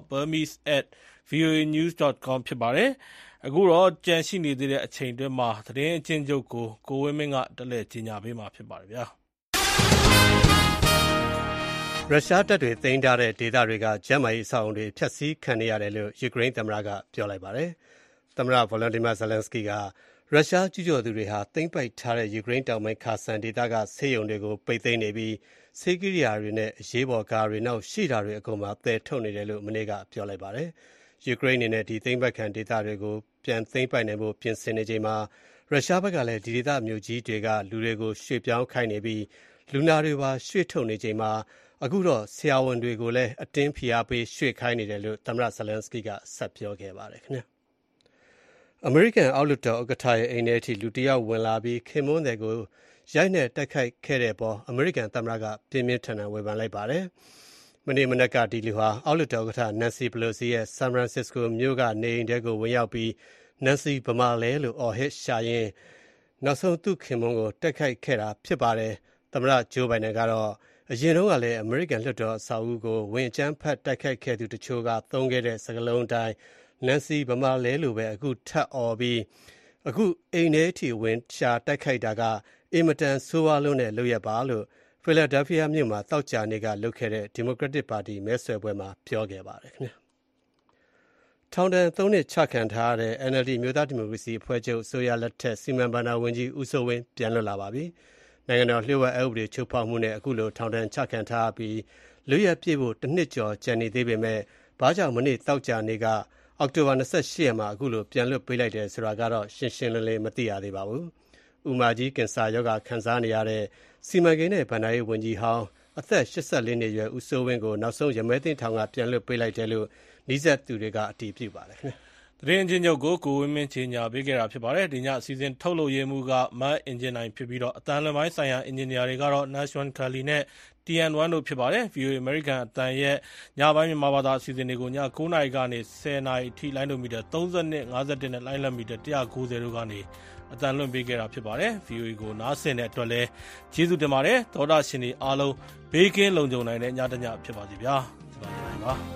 burmese@voanews.com ဖြစ်ပါတယ်။အခုတော့ကြန့်ရှိနေသေးတဲ့အချိန်တွင်းမှာသတင်းအချင်းချုပ်ကိုဝင်းမင်းကတက်လက်ကြီးညာပေးမှာဖြစ်ပါတယ်ဗျာ
။ရုရှားတပ်တွေသိမ်းထားတဲ့ဒေသတွေကကျန်းမာရေးအဆောက်အအုံတွေဖျက်ဆီးခံနေရတယ်လို့ယူကရိန်းသမ္မတကပြောလိုက်ပါတယ်။သမ္မတ Volodymyr Zelensky ကရုရှားကျူးကျော်သူတွေဟာသိမ်းပိုက်ထားတဲ့ယူကရိန်းတောင်ပိုင်းခါဆန်ဒေသကဆေးရုံတွေကိုပိတ်သိမ်းနေပြီးဆေးကိရိယာတွေနဲ့အရေးပေါ်ကားတွေနောက်ရှိတာတွေအကုန်မှာသယ်ထုတ်နေတယ်လို့မနေ့ကပြောလိုက်ပါတယ်။ယူကရိန်းအနေနဲ့ဒီသိမ်းပိုက်ခံဒေသတွေကိုပြန်သိမ်းပိုက်နိုင်ဖို့ပြင်ဆင်နေချိန်မှာရုရှားဘက်ကလည်းဒီဒေသမြို့ကြီးတွေကလူတွေကိုရွှေ့ပြောင်းခိုင်းနေပြီးလူနာတွေပါရွှေ့ထုတ်နေချိန်မှာအခုတော့ဆရာဝန်တွေကိုလည်းအတင်းဖိအားပေးရွှေ့ခိုင်းနေတယ်လို့သမ္မတ Zelensky ကဆက်ပြောခဲ့ပါတယ်ခင်ဗျာ။အမေရိကန်အောက်လွှတ်တော်ဥက္ကဋ္ဌရဲ့အိမ်ထဲအထိလူတစ်ယောက်ဝင်လာပြီးခင်မွန်းတယ်ကိုရိုက်နှက်တိုက်ခိုက်ခဲ့တဲ့ပေါ်အမေရိကန်သမ္မတကပြင်းပြင်းထန်ထန်ဝေဖန်လိုက်ပါတယ်။မနေ့မနက်ကဒီလူဟာအောက်လွှတ်တော်ဥက္ကဋ္ဌ Nancy Pelosi ရဲ့ San Francisco မြို့ကနေအိမ်ထဲကိုဝင်ရောက်ပြီး Nancy ဗမာလဲလို့အော်ဟစ်ရှာရင်းနောက်ဆုံးသူ့ခင်မွန်းကိုတိုက်ခိုက်ခဲ့တာဖြစ်ပါတယ်။သမ္မတဂျိုးဘိုင်ဒန်ကတော့အရင်တုန်းကလည်းအမေရိကန်လွှတ်တော်အဆောက်အဦကိုဝင်အကြမ်းဖက်တိုက်ခိုက်ခဲ့သူတချို့ကသုံးခဲ့တဲ့စကားလုံးအတိုင်း Nancy ဗမာလဲလို့ပဲအခုထပ်အော်ပြီးအခုအိမ်ထဲအထိဝင်ရှာတိုက်ခိုက်တာကအင်မတန်ဆိုးဝါးလွန်းတဲ့လုပ်ရပ်ပါလို့ဖီလာဒဲလ်ဖီးယားမြို့မှာသောကြာနေ့ကလုပ်ခဲ့တဲ့ဒီမိုကရက်တစ်ပါတီမဲဆွယ်ပွဲမှာပြောခဲ့ပါတယ်ခင်ဗျာ။ထောင်ဒဏ်3နှစ်ချခံထားရတဲ့ NLD မြို့သားဒီမိုကရေစီအဖွဲ့ချုပ်အစိုးရလက်ထက်စီမံဘဏ္ဍာဝန်ကြီးဦးစိုးဝင်းပြန်လွတ်လာပါပြီ။နိုင်ငံတော်လျှို့ဝှက်အက်ဥပဒေချိုးဖောက်မှုနဲ့အခုလိုထောင်ဒဏ်ချခံထားပြီးလွတ်ရက်ပြည့်ဖို့တစ်နှစ်ကျော်ကျန်နေသေးပေမဲ့ဘာကြောင့်မနေ့သောကြာနေ့ကအောက်တိုဘာ28ရက်မှာအခုလိုပြန်လွတ်ပေးလိုက်တယ်ဆိုတာကတော့ရှင်းရှင်းလင်းလင်းမသိရသေးပါဘူး။ဥမာကြီးကင်ဆာရောဂါခံစားနေရတဲ့စီမံကိန်းနဲ့ဗဏ္ဍာရေးဝန်ကြီးဟောင်းအသက်84နှစ်အရွယ်ဦးစိုးဝင်းကိုနောက်ဆုံးရမဲသိမ်းထောင်ကပြန်လွတ်ပေးလိုက်တယ်လို့နီးစပ်သူတွေကအတည်ပြုပါတယ်ခင်ဗျာ
။သတင်းအချင်းချုပ်ကိုဝင်းမင်းချေညာပေးခဲ့တာဖြစ်ပါတယ်။ဒီညအစီအစဉ်ထုတ်လုပ်ရေးမှူးကမတ်အင်ဂျင်နိုင်ဖြစ်ပြီးတော့အတန်လွန်ပိုင်းဆိုင်ရာအင်ဂျင်နီယာတွေကတော့ Nashwan Kali နဲ့ TN1 တို့ဖြစ်ပါတယ်။ VOA American အတန်ရဲ့ညပိုင်းမြန်မာဘာသာအစီအစဉ်တွေကိုည9:00 နာရီကနေ10:00 နာရီအထိလိုင်းဒိုမီတာ32 51နဲ့လိုင်းလမီတာ190တို့ကနေအတန်လွှင့်ပေးခဲ့တာဖြစ်ပါတယ်။ VOA ကိုနားဆင်တဲ့အတွက်လည်းကျေးဇူးတင်ပါတယ်။သောတာရှင်တွေအားလုံးဘေးကင်းလုံခြုံနိုင်တဲ့ညတစ်ညဖြစ်ပါစေဗျာ။ ဒီပါနေပါ။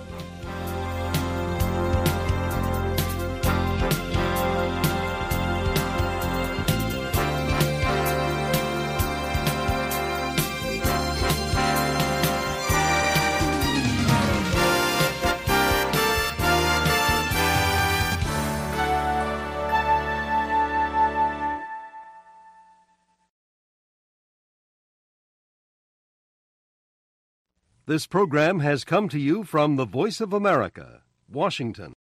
This program has come to you from the Voice of America, Washington.